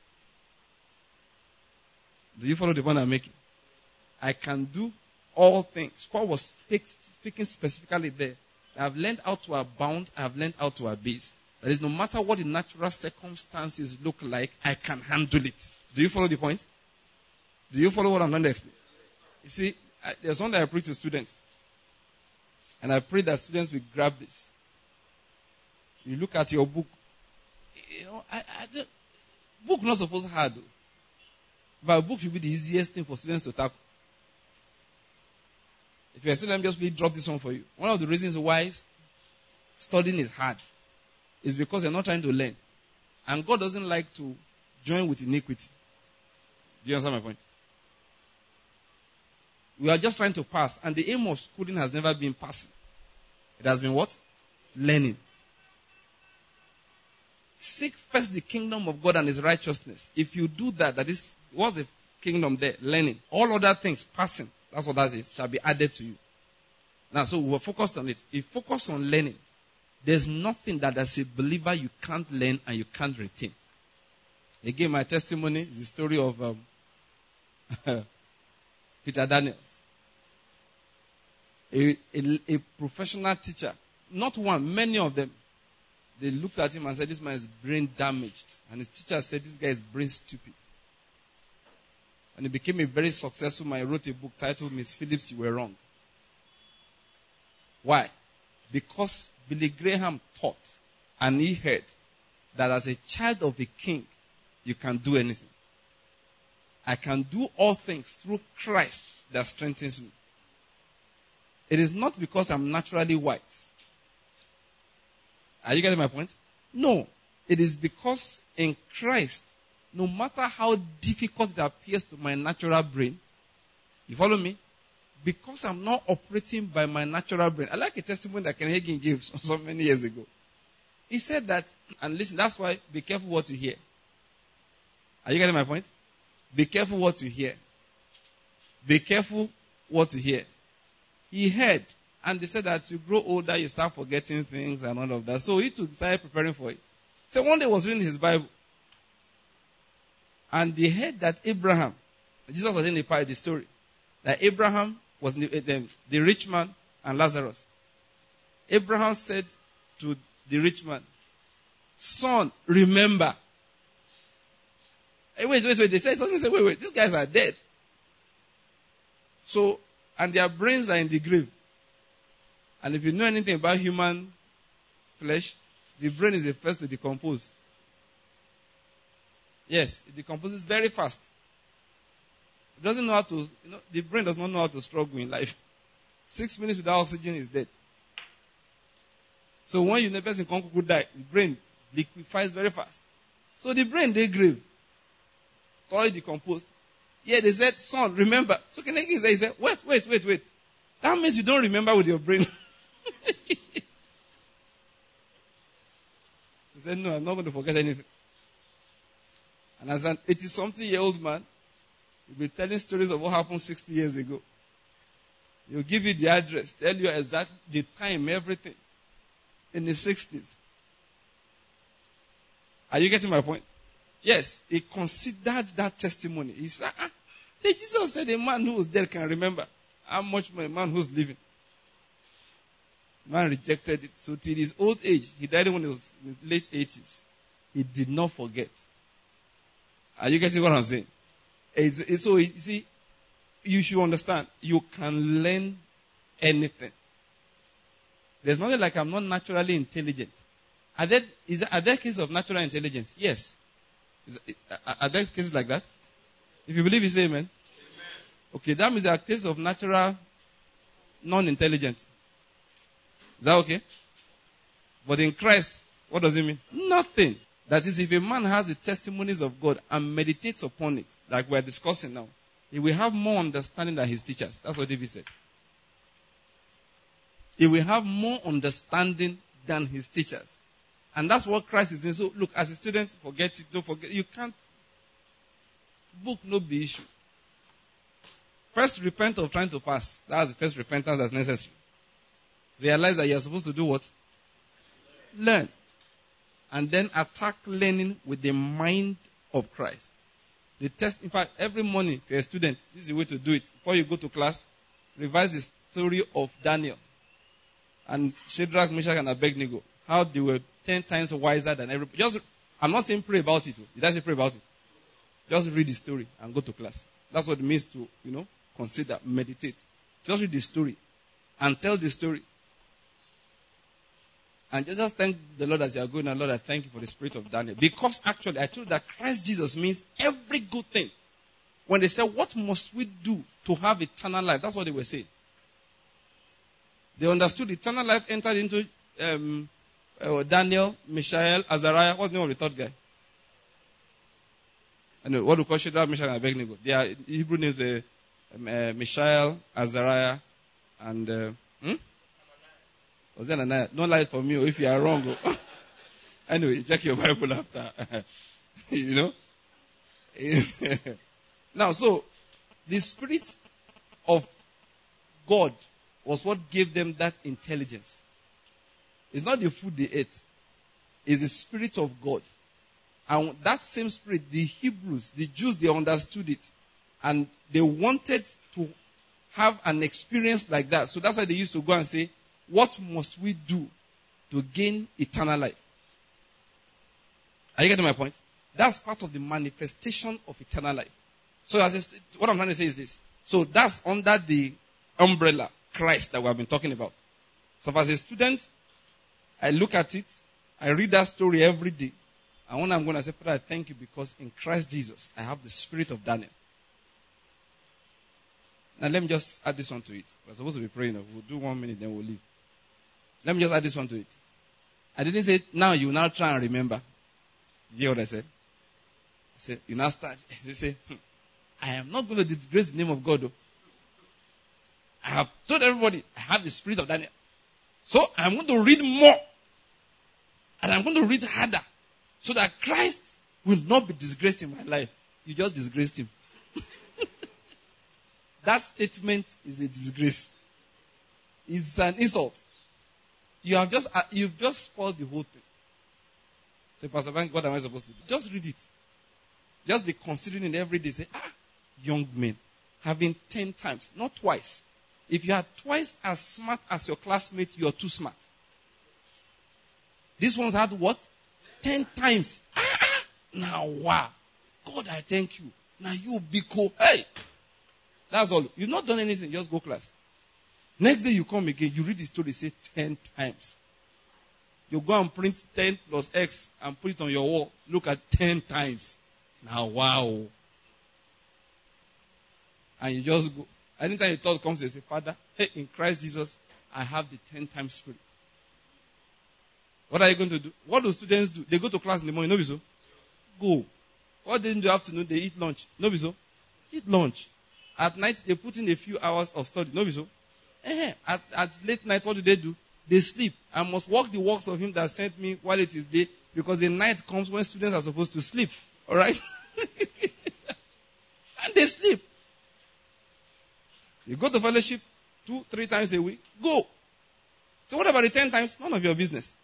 Do you follow the point I'm making? I can do all things. Paul was speak, speaking specifically there. I have learned how to abound. I have learned how to abase. That is, no matter what the natural circumstances look like, I can handle it. Do you follow the point? Do you follow what I'm trying to explain? You see, I, there's one that I preach to students. And I pray that students will grab this. You look at your book. You know, I, I don't, book not supposed to hard. Though. But a book should be the easiest thing for students to tackle. If you're a student, just please drop this one for you. One of the reasons why studying is hard is because you're not trying to learn. And God doesn't like to join with iniquity. Do you understand my point? We are just trying to pass. And the aim of schooling has never been passing. It has been what? Learning. Seek first the kingdom of God and his righteousness. If you do that, that is, what's the kingdom there? Learning. All other things, passing. That's what that is. Shall be added to you. Now, so we're focused on it. If you focus on learning, there's nothing that as a believer you can't learn and you can't retain. Again, my testimony is the story of um, Peter Daniels. A, a, a professional teacher. Not one, many of them. They looked at him and said, this man is brain damaged. And his teacher said, this guy is brain stupid. And he became a very successful man. He wrote a book titled, Miss Phillips, You Were Wrong. Why? Because Billy Graham taught and he heard that as a child of a king, you can do anything. I can do all things through Christ that strengthens me. It is not because I'm naturally wise. Are you getting my point? No. It is because in Christ, no matter how difficult it appears to my natural brain, you follow me? Because I'm not operating by my natural brain. I like a testimony that Ken Hagin gave so, so many years ago. He said that, and listen, that's why be careful what you hear. Are you getting my point? Be careful what you hear. Be careful what you hear. He heard, and they said that as you grow older, you start forgetting things and all of that. So he took, started preparing for it. So one day he was reading his Bible, and they heard that Abraham, Jesus was in the part of the story, that Abraham was the, the, the rich man and Lazarus. Abraham said to the rich man, son, remember. Hey, wait, wait, wait. They said something. They said, wait, wait. These guys are dead. So, and their brains are in the grave. And if you know anything about human flesh, the brain is the first to decompose. Yes, it decomposes very fast. It doesn't know how to, you know, the brain does not know how to struggle in life. Six minutes without oxygen is dead. So when you the person could die, the brain liquefies very fast. So the brain, they grave. Thoroughly decomposed. Yeah, they said, son, remember. So Kenegi said, he said, wait, wait, wait, wait. That means you don't remember with your brain. He said, no, I'm not going to forget anything. And as an eighty-something-year-old man, he'll be telling stories of what happened sixty years ago. He'll give you the address, tell you exactly the time, everything. In the sixties. Are you getting my point? Yes, he considered that testimony. He said, ah, Jesus said a man who is dead can remember. How much more a man who's living? Man rejected it. So till his old age, he died when he was in his late eighties. He did not forget. Are you getting what I'm saying? It's, it's, so, you see, you should understand, you can learn anything. There's nothing like I'm not naturally intelligent. Are there, is there, are there cases of natural intelligence? Yes. Is, are there cases like that? If you believe, you say amen. Amen. Okay, that means there are cases of natural non-intelligence. Is that okay? But in Christ, what does it mean? Nothing. That is, if a man has the testimonies of God and meditates upon it, like we're discussing now, he will have more understanding than his teachers. That's what David said. He will have more understanding than his teachers. And that's what Christ is doing. So, look, as a student, forget it, don't forget. You can't. Book no be issue. First, repent of trying to pass. That's the first repentance that's necessary. Realize that you're supposed to do what? Learn. And then attack learning with the mind of Christ. The test, in fact, every morning, if you're a student, this is the way to do it. Before you go to class, revise the story of Daniel and Shadrach, Meshach, and Abednego. How they were ten times wiser than everybody. Just, I'm not saying pray about it. Did I say pray about it? Just read the story and go to class. That's what it means to, you know, consider, meditate. Just read the story and tell the story. And just thank the Lord as you are going. And Lord, I thank you for the spirit of Daniel. Because actually, I told you that Christ Jesus means every good thing. When they said, what must we do to have eternal life? That's what they were saying. They understood eternal life entered into um, uh, Daniel, Mishael, Azariah. What's the name of the third guy? I know, what do you call Shadrach, Meshach, and Abednego? They are Hebrew names, uh, um, uh, Mishael, Azariah, and, uh, hmm? Was that Ananias? Don't lie for me, or if you are wrong. Oh. Anyway, check your Bible after. You know? Now, so, the Spirit of God was what gave them that intelligence. It's not the food they ate. It's the Spirit of God. And that same Spirit, the Hebrews, the Jews, they understood it. And they wanted to have an experience like that. So that's why they used to go and say, what must we do to gain eternal life? Are you getting my point? That's part of the manifestation of eternal life. So as a, what I'm trying to say is this. So that's under the umbrella, Christ, that we have been talking about. So as a student, I look at it, I read that story every day. And when I'm going to say, Father, I thank you because in Christ Jesus, I have the spirit of Daniel. Now let me just add this one to it. We're supposed to be praying. We'll do one minute, then we'll leave. Let me just add this one to it. I didn't say, now you now try and remember. You hear what I said? I said, you now start. They say, hmm, I am not going to disgrace the name of God, though. I have told everybody, I have the spirit of Daniel. So I'm going to read more. And I'm going to read harder. So that Christ will not be disgraced in my life. You just disgraced him. That statement is a disgrace. It's an insult. You have just, uh, you've just spoiled the whole thing. Say, Pastor Bank, what am I supposed to do? Just read it. Just be considering it every day. Say, ah, young men, having ten times, not twice. If you are twice as smart as your classmates, you are too smart. This one's had what? Ten times. Ah, ah. Now, wow. God, I thank you. Now you be cool. Hey! That's all. You've not done anything. Just go class. Next day you come again. You read the story, say ten times. You go and print ten plus X and put it on your wall. Look at ten times. Now, wow. And you just go. Anytime your thought comes, you say, Father, hey, in Christ Jesus, I have the ten times spirit. What are you going to do? What do students do? They go to class in the morning. No, be so? Go. What they do in the afternoon? They eat lunch. No, be so? Eat lunch. At night, they put in a few hours of study. No, be so? Eh, at, at late night, what do they do? They sleep. I must walk the works of him that sent me while it is day, because the night comes when students are supposed to sleep. All right? And they sleep. You go to fellowship two, three times a week. Go. So what about the ten times? None of your business.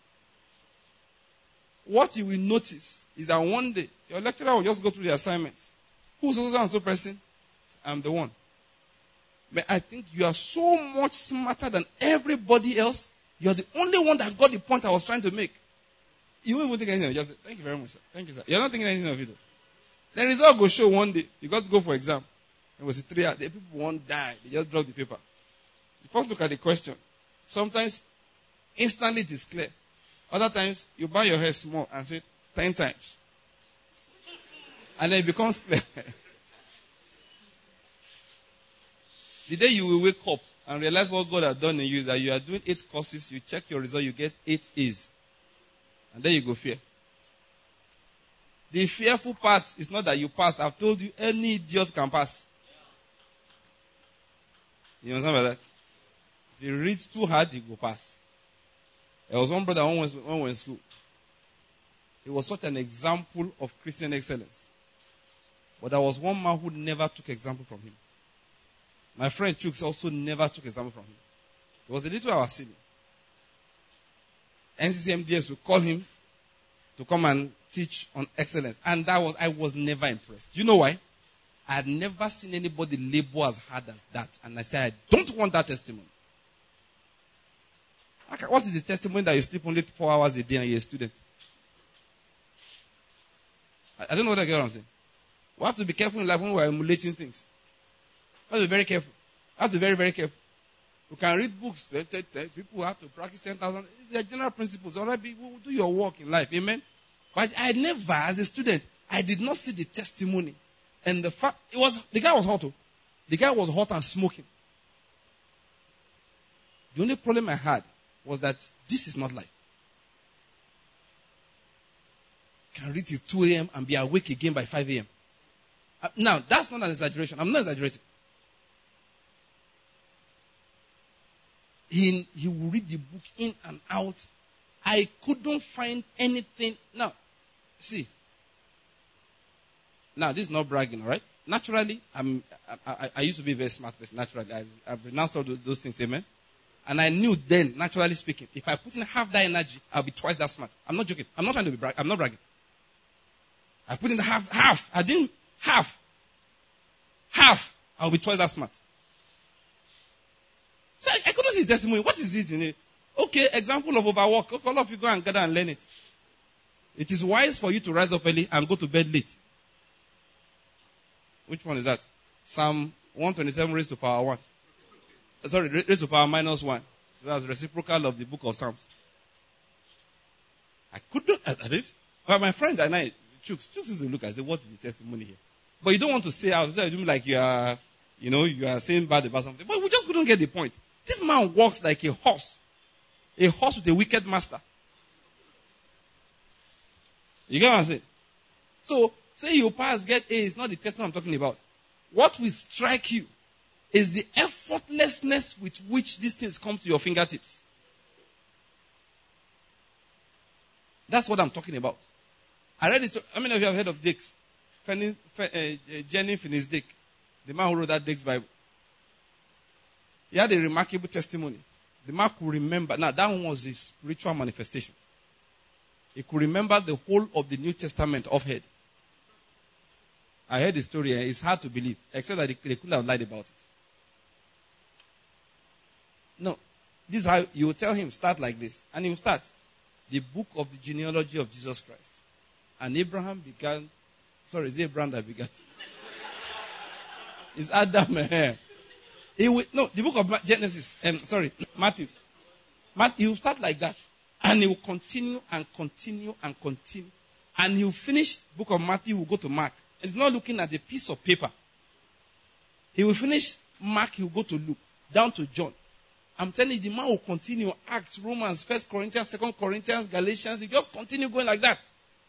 What you will notice is that one day, your lecturer will just go through the assignments. Who's so and so person? I'm the one. But I think you are so much smarter than everybody else. You're the only one that got the point I was trying to make. You won't even think anything of it. Just say, thank you very much, sir. Thank you, sir. You're not thinking anything of it. The result will show one day. You got to go for exam. It was a three hours. The people won't die. They just drop the paper. You first look at the question. Sometimes, instantly it is clear. Other times, you bow your head small and say, ten times. And then it becomes clear. The day you will wake up and realize what God has done in you is that you are doing eight courses, you check your result, you get eight A's. And then you go fear. The fearful part is not that you passed. I've told you, any idiot can pass. You understand about that? If you read too hard, you go pass. There was one brother when we were in school. He was such an example of Christian excellence. But there was one man who never took example from him. My friend Chooks also never took example from him. He was a little our senior. N C C M D S would call him to come and teach on excellence. And that was, I was never impressed. Do you know why? I had never seen anybody labor as hard as that. And I said, I don't want that testimony. Okay, what is the testimony that you sleep only four hours a day and you're a student? I, I don't know what I get what I'm saying. We have to be careful in life when we're emulating things. We have to be very careful. We have to be very, very careful. You can read books. People have to practice ten thousand. They're general principles. All right, people do your work in life. Amen. But I never, as a student, I did not see the testimony. And the fact, it was, the guy was hot. The guy was hot and smoking. The only problem I had was that this is not life. Can read till two a.m. and be awake again by five a.m. Uh, now, that's not an exaggeration. I'm not exaggerating. He, he will read the book in and out. I couldn't find anything. Now, see. Now, this is not bragging, all right? Naturally, I'm, I, I, I used to be a very smart person. Naturally, I, I've renounced all those things, amen? And I knew then, naturally speaking, if I put in half that energy, I'll be twice that smart. I'm not joking. I'm not trying to be brag. I'm not bragging. I put in the half, half. I didn't, half. Half. I'll be twice that smart. So I, I couldn't see testimony. What is it in it? Okay, example of overwork. Okay, all of you go and gather and learn it. It is wise for you to rise up early and go to bed late. Which one is that? Psalm one twenty-seven raised to power one. Sorry, raised to power minus one. That's reciprocal of the book of Psalms. I couldn't, at this. But my friend and I, Chooks, Chooks used to look and say, what is the testimony here? But you don't want to say out, like you are, you know, you are saying bad about something. But we just couldn't get the point. This man walks like a horse. A horse with a wicked master. You get what I'm saying? So, say you pass, get A, is not the testimony I'm talking about. What will strike you is the effortlessness with which these things come to your fingertips. That's what I'm talking about. I read it. How many of you have heard of Dix? Fanny, uh, Jenny Finis Dick, the man who wrote that Dix Bible. He had a remarkable testimony. The man could remember. Now, that one was his spiritual manifestation. He could remember the whole of the New Testament offhand. I heard the story, and it's hard to believe, except that they, they couldn't have lied about it. No. This is how you will tell him, start like this. And he will start. The book of the genealogy of Jesus Christ. And Abraham began, sorry, it's Abraham that began. It's Adam. Eh? He will, no, the book of Genesis, um, sorry, Matthew. Matthew, he will start like that. And he will continue and continue and continue. And he will finish the book of Matthew, he will go to Mark. He's not looking at a piece of paper. He will finish Mark, he will go to Luke, down to John. I'm telling you, the man will continue. Acts, Romans, First Corinthians, Second Corinthians, Galatians. He just continue going like that.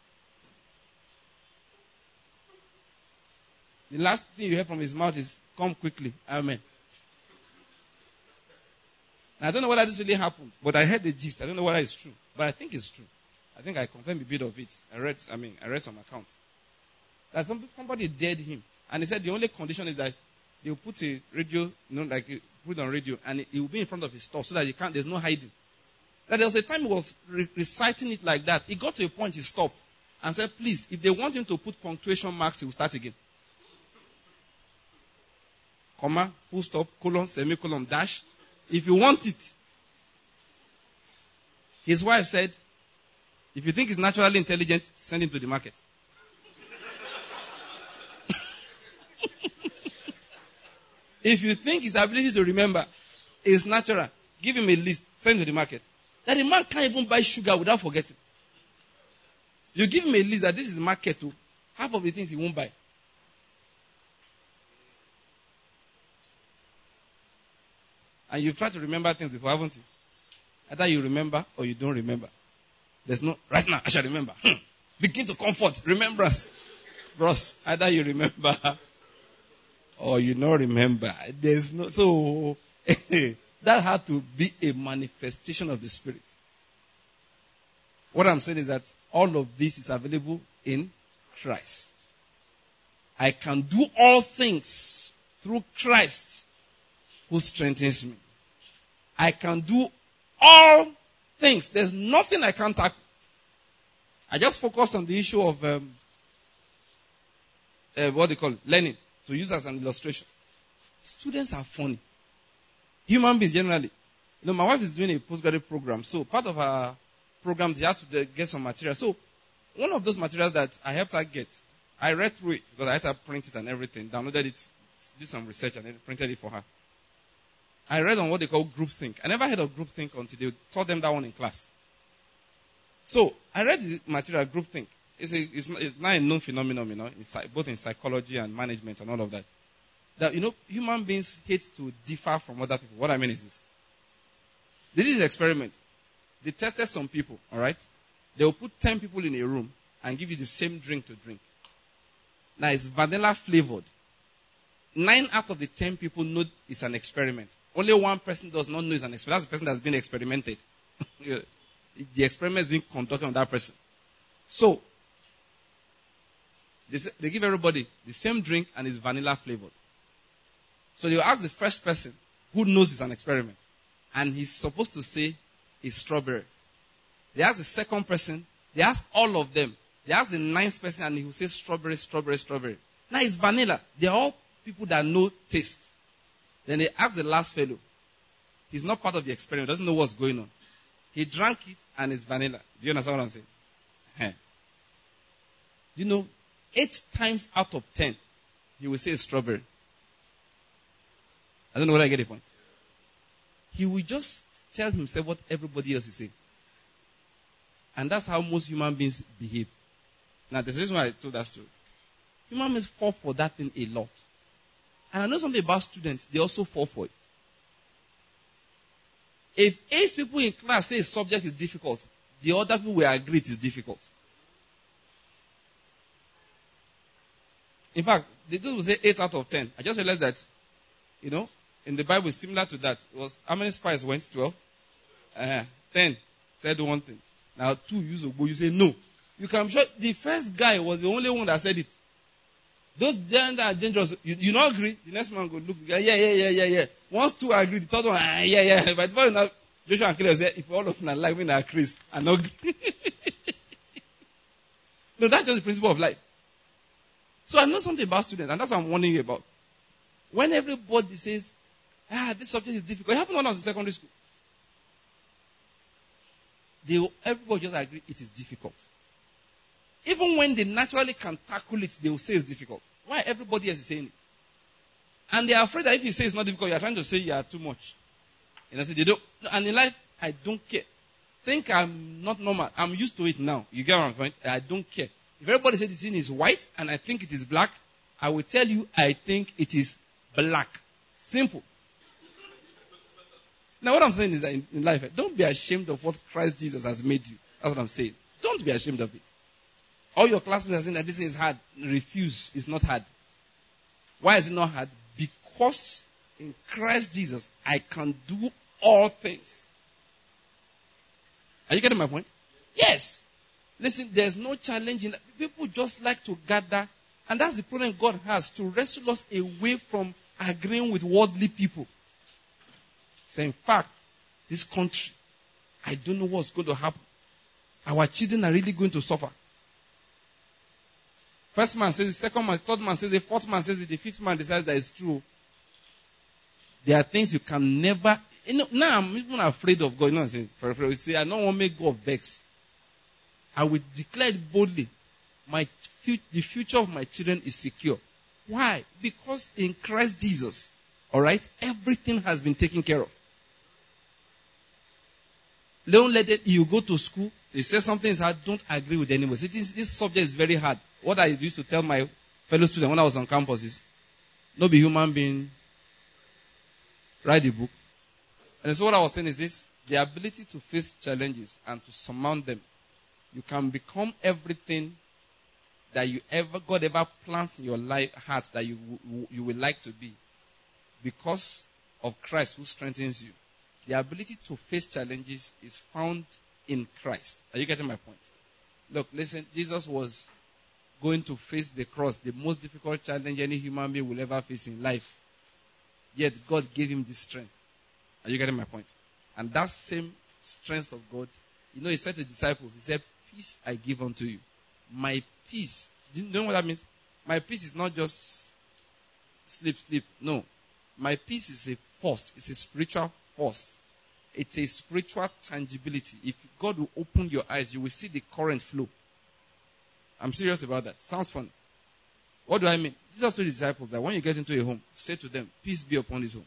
The last thing you hear from his mouth is, come quickly. Amen. Now, I don't know whether this really happened, but I heard the gist. I don't know whether it's true, but I think it's true. I think I confirmed a bit of it. I read, I mean, I read some accounts. That somebody dared him. And he said the only condition is that they will put a radio, you know, like put on radio, and it will be in front of his store so that you can't, there's no hiding. That there was a time he was re- reciting it like that. He got to a point he stopped and said, please, if they want him to put punctuation marks, he will start again. Comma, full stop, colon, semicolon, dash. If you want it. His wife said, if you think he's naturally intelligent, send him to the market. If you think his ability to remember is natural, give him a list, send him to the market. That the man can't even buy sugar without forgetting. You give him a list that this is market too. Half of the things he won't buy. And you've tried to remember things before, haven't you? Either you remember or you don't remember. There's no, right now, I shall remember. Hmm. Begin to comfort, remembrance. Bros, either you remember or you don't remember. There's no, so, that had to be a manifestation of the Spirit. What I'm saying is that all of this is available in Christ. I can do all things through Christ who strengthens me. I can do all things. There's nothing I can't tackle. I just focused on the issue of um, uh, what they call it, learning, to use as an illustration. Students are funny. Human beings generally. You know, my wife is doing a postgraduate program, so part of her program, they had to get some material. So, one of those materials that I helped her get, I read through it because I had to print it and everything, downloaded it, did some research and then printed it for her. I read on what they call groupthink. I never heard of groupthink until they taught them that one in class. So, I read the material, groupthink. It's, a, it's, not, it's not a known phenomenon, you know, in, both in psychology and management and all of that. That, you know, human beings hate to differ from other people. What I mean is this. They did this experiment. They tested some people, all right? They will put ten people in a room and give you the same drink to drink. Now, it's vanilla flavored. Nine out of the ten people know it's an experiment. Only one person does not know it's an experiment. That's the person that's been experimented. The experiment is being conducted on that person. So, they, say, they give everybody the same drink and it's vanilla flavored. So they will ask the first person who knows it's an experiment. And he's supposed to say it's strawberry. They ask the second person. They ask all of them. They ask the ninth person and he will say strawberry, strawberry, strawberry. Now it's vanilla. They're all people that know taste. Then they ask the last fellow. He's not part of the experiment. Doesn't know what's going on. He drank it and it's vanilla. Do you understand what I'm saying? Hey. Do you know, eight times out of ten, he will say it's strawberry. I don't know whether I get the point. He will just tell himself what everybody else is saying. And that's how most human beings behave. Now, there's a reason why I told that story. Human beings fall for that thing a lot. And I know something about students, they also fall for it. If eight people in class say a subject is difficult, the other people will agree it is difficult. In fact, they do say eight out of ten. I just realized that, you know, in the Bible, it's similar to that. It was, how many spies went? Twelve? Uh, ten. Said one thing. Now, two use of you say no. You can be sure the first guy was the only one that said it. Those that are dangerous, you, you not agree? The next man go look, yeah, yeah, yeah, yeah, yeah. Once two agree, the third one, ah, yeah, yeah. But the now, Joshua and Caleb say, if all of them are like me, they are Chris, and not agree. No, that's just the principle of life. So I know something about students, and that's what I'm warning you about. When everybody says, ah, this subject is difficult, it happened when I was in secondary school. They, everybody just agree it is difficult. Even when they naturally can tackle it, they will say it's difficult. Why? Everybody else is saying it. And they are afraid that if you say it's not difficult, you are trying to say you are too much. You know, so they don't. And in life, I don't care. Think I'm not normal. I'm used to it now. You get what I'm saying? I don't care. If everybody says the thing is white and I think it is black, I will tell you I think it is black. Simple. Now what I'm saying is that in, in life, don't be ashamed of what Christ Jesus has made you. That's what I'm saying. Don't be ashamed of it. All your classmates are saying that this is hard. Refuse. It's not hard. Why is it not hard? Because in Christ Jesus, I can do all things. Are you getting my point? Yes. Listen, there's no challenge in that. People just like to gather. And that's the problem God has, to wrestle us away from agreeing with worldly people. So in fact, this country, I don't know what's going to happen. Our children are really going to suffer. First man says it, second man, third man says it, fourth man says it, the fifth man decides that it's true. There are things you can never, you know, now I'm even afraid of God. You know what I'm saying? For, for, say, I don't want to make God vex. I will declare it boldly. My, the future of my children is secure. Why? Because in Christ Jesus, alright, everything has been taken care of. Don't let it, you go to school, they say something is hard, don't agree with anyone. Say, this, this subject is very hard. What I used to tell my fellow students when I was on campus is, no be human being, write the book. And so what I was saying is this, the ability to face challenges and to surmount them. You can become everything that you ever, God ever plants in your life, heart that you, you would like to be. Because of Christ who strengthens you. The ability to face challenges is found in Christ. Are you getting my point? Look, listen, Jesus was going to face the cross, the most difficult challenge any human being will ever face in life. Yet God gave him this strength. Are you getting my point? And that same strength of God, you know, he said to the disciples, he said, peace I give unto you. My peace. Do you know what that means? My peace is not just sleep, sleep. No. My peace is a force. It's a spiritual force. It's a spiritual tangibility. If God will open your eyes, you will see the current flow. I'm serious about that. Sounds fun. What do I mean? Jesus told the disciples that when you get into a home, say to them, peace be upon this home.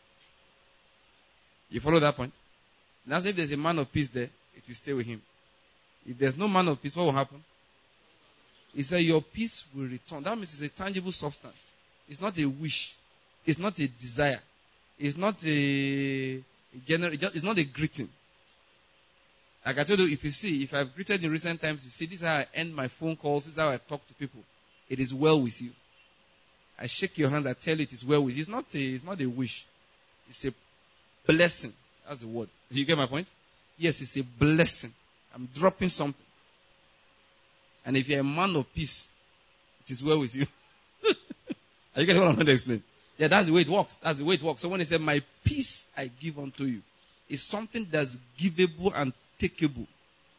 You follow that point? Now, if there's a man of peace there, it will stay with him. If there's no man of peace, what will happen? He said, your peace will return. That means it's a tangible substance. It's not a wish. It's not a desire. It's not a, Generally, it's not a greeting. Like I told you, if you see, if I've greeted in recent times, you see, this is how I end my phone calls, this is how I talk to people. It is well with you. I shake your hand, I tell you it is well with you. It's not a, it's not a wish. It's a blessing. That's the word. Do you get my point? Yes, it's a blessing. I'm dropping something. And if you're a man of peace, it is well with you. Are you getting what I'm trying to explain? Yeah, that's the way it works. That's the way it works. So when he said, my peace I give unto you, it's something that's givable and takeable.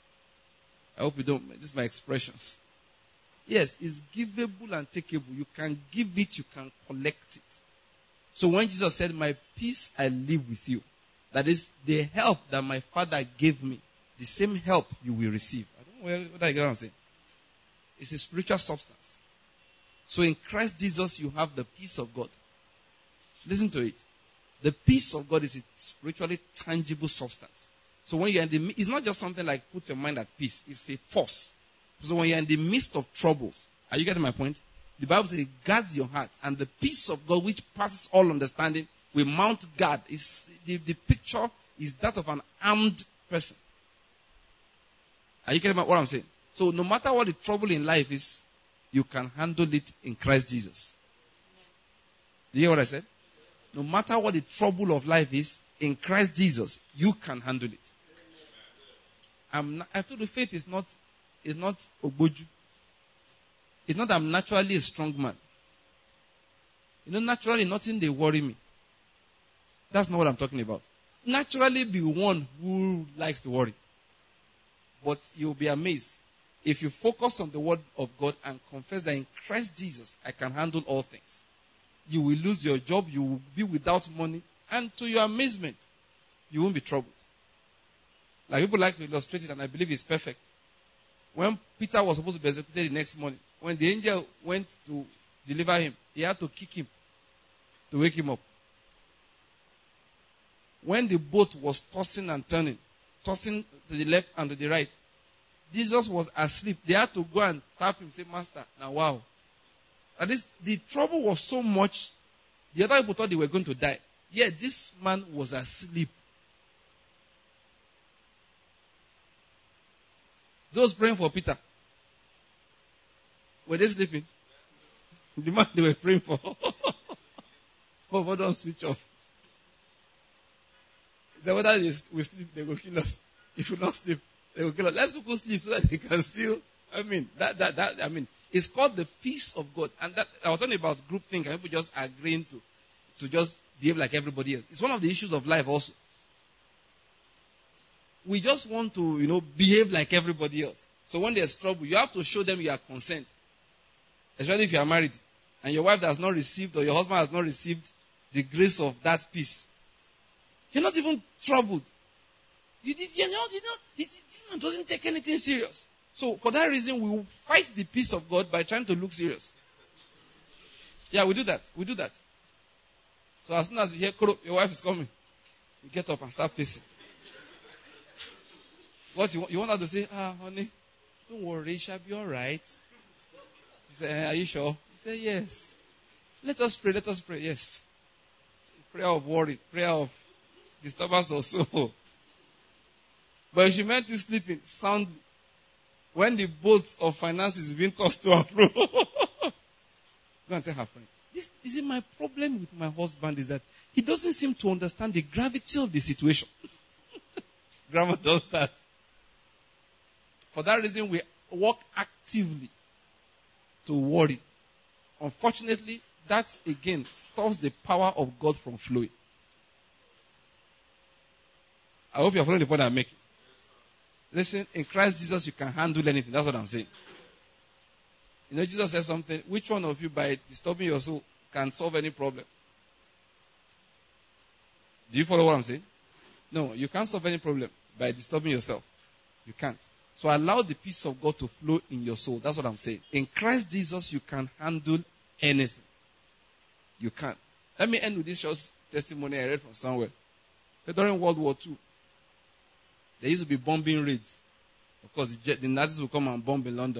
I hope you don't, this is my expressions. Yes, it's givable and takeable. You can give it, you can collect it. So when Jesus said, my peace I leave with you, that is the help that my Father gave me, the same help you will receive. I don't know what I get what I'm saying. It's a spiritual substance. So in Christ Jesus, you have the peace of God. Listen to it. The peace of God is a spiritually tangible substance. So when you're in the, it's not just something like put your mind at peace. It's a force. So when you're in the midst of troubles, are you getting my point? The Bible says it guards your heart, and the peace of God, which passes all understanding, will mount guard. It's, the, the picture is that of an armed person. Are you getting what I'm saying? So no matter what the trouble in life is, you can handle it in Christ Jesus. Do you hear what I said? No matter what the trouble of life is, in Christ Jesus, you can handle it. I'm not, I told you, faith is not, is not ogboju. It's not that I'm naturally a strong man. You know, naturally, nothing they worry me. That's not what I'm talking about. Naturally be one who likes to worry. But you'll be amazed. If you focus on the word of God and confess that in Christ Jesus, I can handle all things. You will lose your job, you will be without money, and to your amazement, you won't be troubled. Like people like to illustrate it, and I believe it's perfect. When Peter was supposed to be executed the next morning, when the angel went to deliver him, he had to kick him to wake him up. When the boat was tossing and turning, tossing to the left and to the right, Jesus was asleep. They had to go and tap him, say, Master, now wow. At least the trouble was so much, the other people thought they were going to die. Yet this man was asleep. Those praying for Peter, were they sleeping? The man they were praying for. Oh, but don't switch off. He said, whether we sleep, they will kill us. If we not sleep, they will kill us. Let's go go sleep so that they can still, I mean, that, that, that, I mean, it's called the peace of God. And that, I was talking about group think, and people just agreeing to, to just behave like everybody else. It's one of the issues of life also. We just want to, you know, behave like everybody else. So when there's trouble, you have to show them you are concerned. Especially if you are married, and your wife has not received, or your husband has not received the grace of that peace. You're not even troubled. You, you know, you know, this man doesn't take anything serious. So for that reason, we will fight the peace of God by trying to look serious. Yeah, we do that. We do that. So as soon as you hear, your wife is coming, you get up and start pacing. What you want, you want her to say, ah, honey, don't worry, it shall be all right. You say, are you sure? You say, yes. Let us pray, let us pray, yes. Prayer of worry, prayer of disturbance or so. But if she meant you sleeping soundly, when the boat of finances is being tossed to and fro, go and tell her friends. This is my problem with my husband is that he doesn't seem to understand the gravity of the situation. Grandma does that. For that reason, we work actively to worry. Unfortunately, that again stops the power of God from flowing. I hope you're following the point I'm making. Listen, in Christ Jesus, you can handle anything. That's what I'm saying. You know, Jesus said something. Which one of you, by disturbing your soul, can solve any problem? Do you follow what I'm saying? No, you can't solve any problem by disturbing yourself. You can't. So allow the peace of God to flow in your soul. That's what I'm saying. In Christ Jesus, you can handle anything. You can. Let me end with this short testimony I read from somewhere. So during World War Two, there used to be bombing raids. Of course, the, the Nazis will come and bomb in London.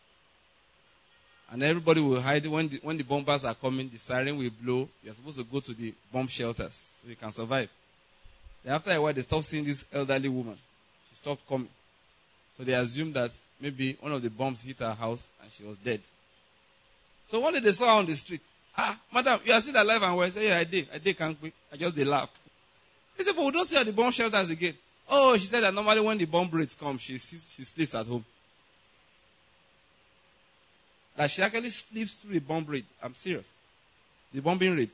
And everybody will hide. When the, when the bombers are coming, the siren will blow. You're supposed to go to the bomb shelters so you can survive. Then after a while, they stopped seeing this elderly woman. She stopped coming. So they assumed that maybe one of the bombs hit her house and she was dead. So one day they saw her on the street. Ah, madam, you are still alive and well. I said, yeah, I did. I did, can't we? I just, they laugh. He said, but we don't see her at the bomb shelters again. Oh, she said that normally when the bomb raids come, she sits, she sleeps at home. That she actually sleeps through the bomb raid. I'm serious. The bombing raid.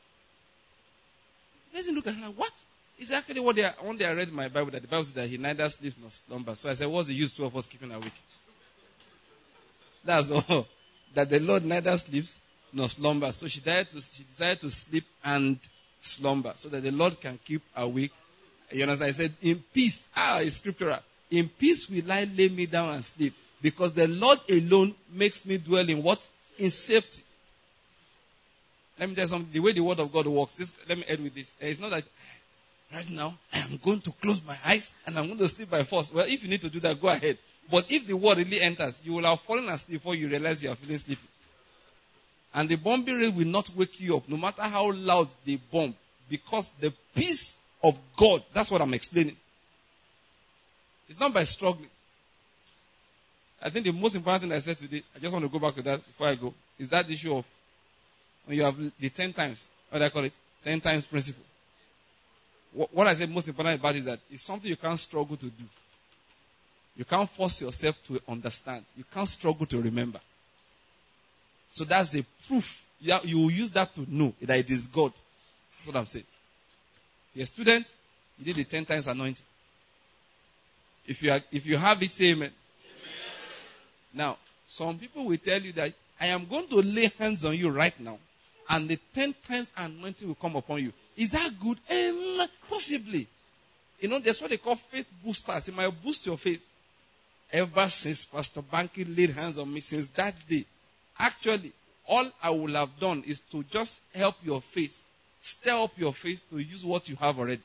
The person look at her like, what? It's actually what they are, one day I read in my Bible, that the Bible says that he neither sleeps nor slumbers. So I said, what's the use two of us keeping awake? That's all. That the Lord neither sleeps nor slumbers. So she decided to, she decided to sleep and slumber, so that the Lord can keep awake. You understand? I said, in peace, ah, it's scriptural. In peace will I lay me down and sleep, because the Lord alone makes me dwell in what? In safety. Let me tell you something. The way the word of God works, this, let me end with this. It's not that right now I am going to close my eyes and I'm going to sleep by force. Well, if you need to do that, go ahead. But if the word really enters, you will have fallen asleep before you realize you are feeling sleepy. And the bombing raid will not wake you up, no matter how loud they bomb, because the peace of God, that's what I'm explaining. It's not by struggling. I think the most important thing I said today, I just want to go back to that before I go, is that issue of when you have the ten times, what do I call it? Ten times principle. What, what I said most important about it is that it's something you can't struggle to do. You can't force yourself to understand. You can't struggle to remember. So that's a proof. You, have, you will use that to know that it is God. That's what I'm saying. You're a student, you did the ten times anointing. If you, are, if you have it, say amen. Amen. Now, some people will tell you that I am going to lay hands on you right now, and the ten times anointing will come upon you. Is that good? Um, possibly. You know, that's what they call faith boosters. It might boost your faith. Ever since Pastor Banky laid hands on me, since that day, actually, all I will have done is to just help your faith, stir up your faith to use what you have already.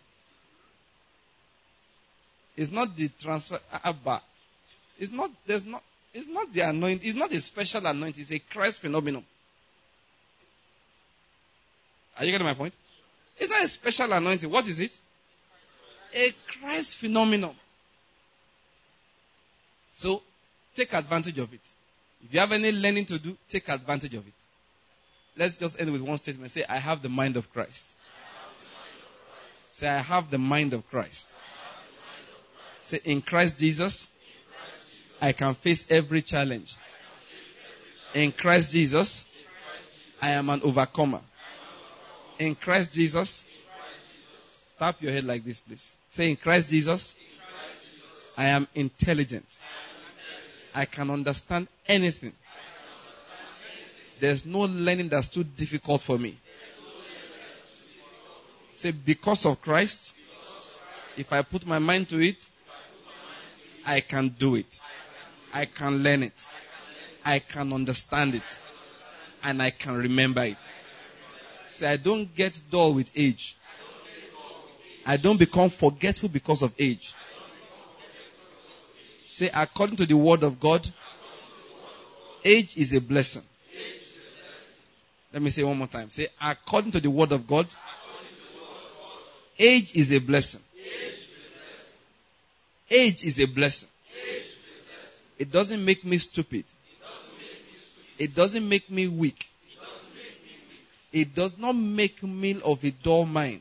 It's not the transfer, abba. It's not, there's not, it's not the anointing, it's not a special anointing, it's a Christ phenomenon. Are you getting my point? It's not a special anointing. What is it? A Christ phenomenon. So, take advantage of it. If you have any learning to do, take advantage of it. Let's just end with one statement. Say, I have the mind of Christ. Say, I have the mind of Christ. Say, in Christ Jesus, I can face every challenge. In Christ Jesus, I am an overcomer. In Christ Jesus, tap your head like this, please. Say, in Christ Jesus, I am intelligent. I can understand anything. There's no learning that's too difficult for me. Say, because of Christ, if I put my mind to it, I can do it. I can learn it. I can understand it. And I can remember it. Say, I don't get dull with age. I don't become forgetful because of age. Say, according to the word of God, age is a blessing. Let me say one more time. Say, according to the word of God, age is a blessing. Age is a blessing. It doesn't make me stupid. It doesn't make me weak. It does not make me of a dull mind.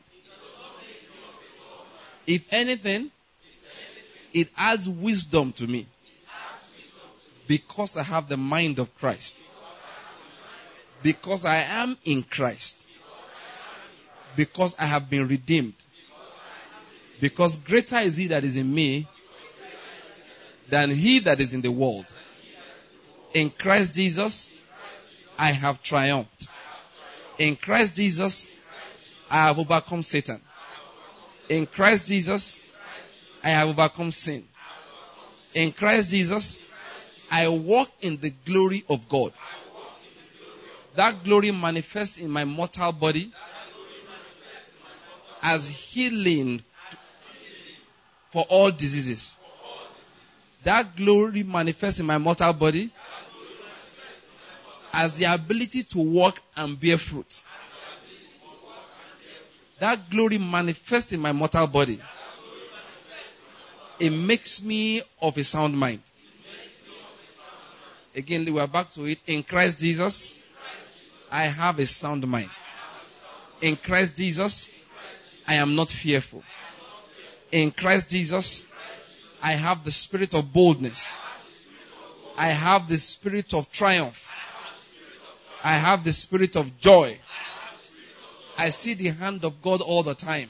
If anything, it adds wisdom to me. Because I have the mind of Christ. Because I am in Christ. Because I have been redeemed. Because greater is he that is in me than he that is in the world. In Christ Jesus, I have triumphed. In Christ Jesus, I have overcome Satan. In Christ Jesus, I have overcome sin. In Christ Jesus, I walk in the glory of God. That glory manifests in my mortal body as healing for all diseases. That glory manifests in my mortal body as the ability to walk and bear fruit. That glory manifests in my mortal body. It makes me of a sound mind. Again, we are back to it. In Christ Jesus, I have a sound mind. In Christ Jesus, I am not fearful. In Christ Jesus, I have the spirit of boldness. I have the spirit of triumph. I have the spirit of joy. I see the hand of God all the time.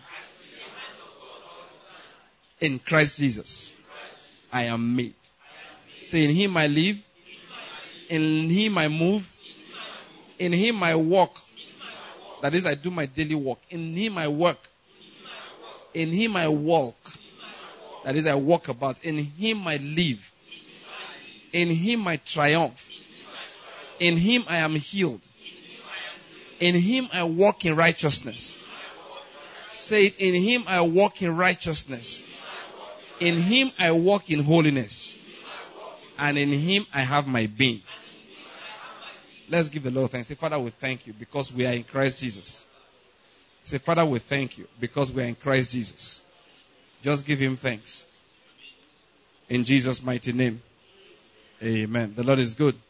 In Christ Jesus, I am made. Say, in Him I live. In Him I move. In Him I walk. That is, I do my daily work. In Him I work. In Him I walk. That is, I walk about. In Him I live. In Him I triumph. In Him I am healed. In Him I walk in righteousness. Say it, in Him I walk in righteousness. In Him I walk in holiness. And in Him I have my being. Let's give the Lord thanks. Say, Father, we thank you because we are in Christ Jesus. Say, Father, we thank you because we are in Christ Jesus. Just give Him thanks. In Jesus' mighty name. Amen. The Lord is good.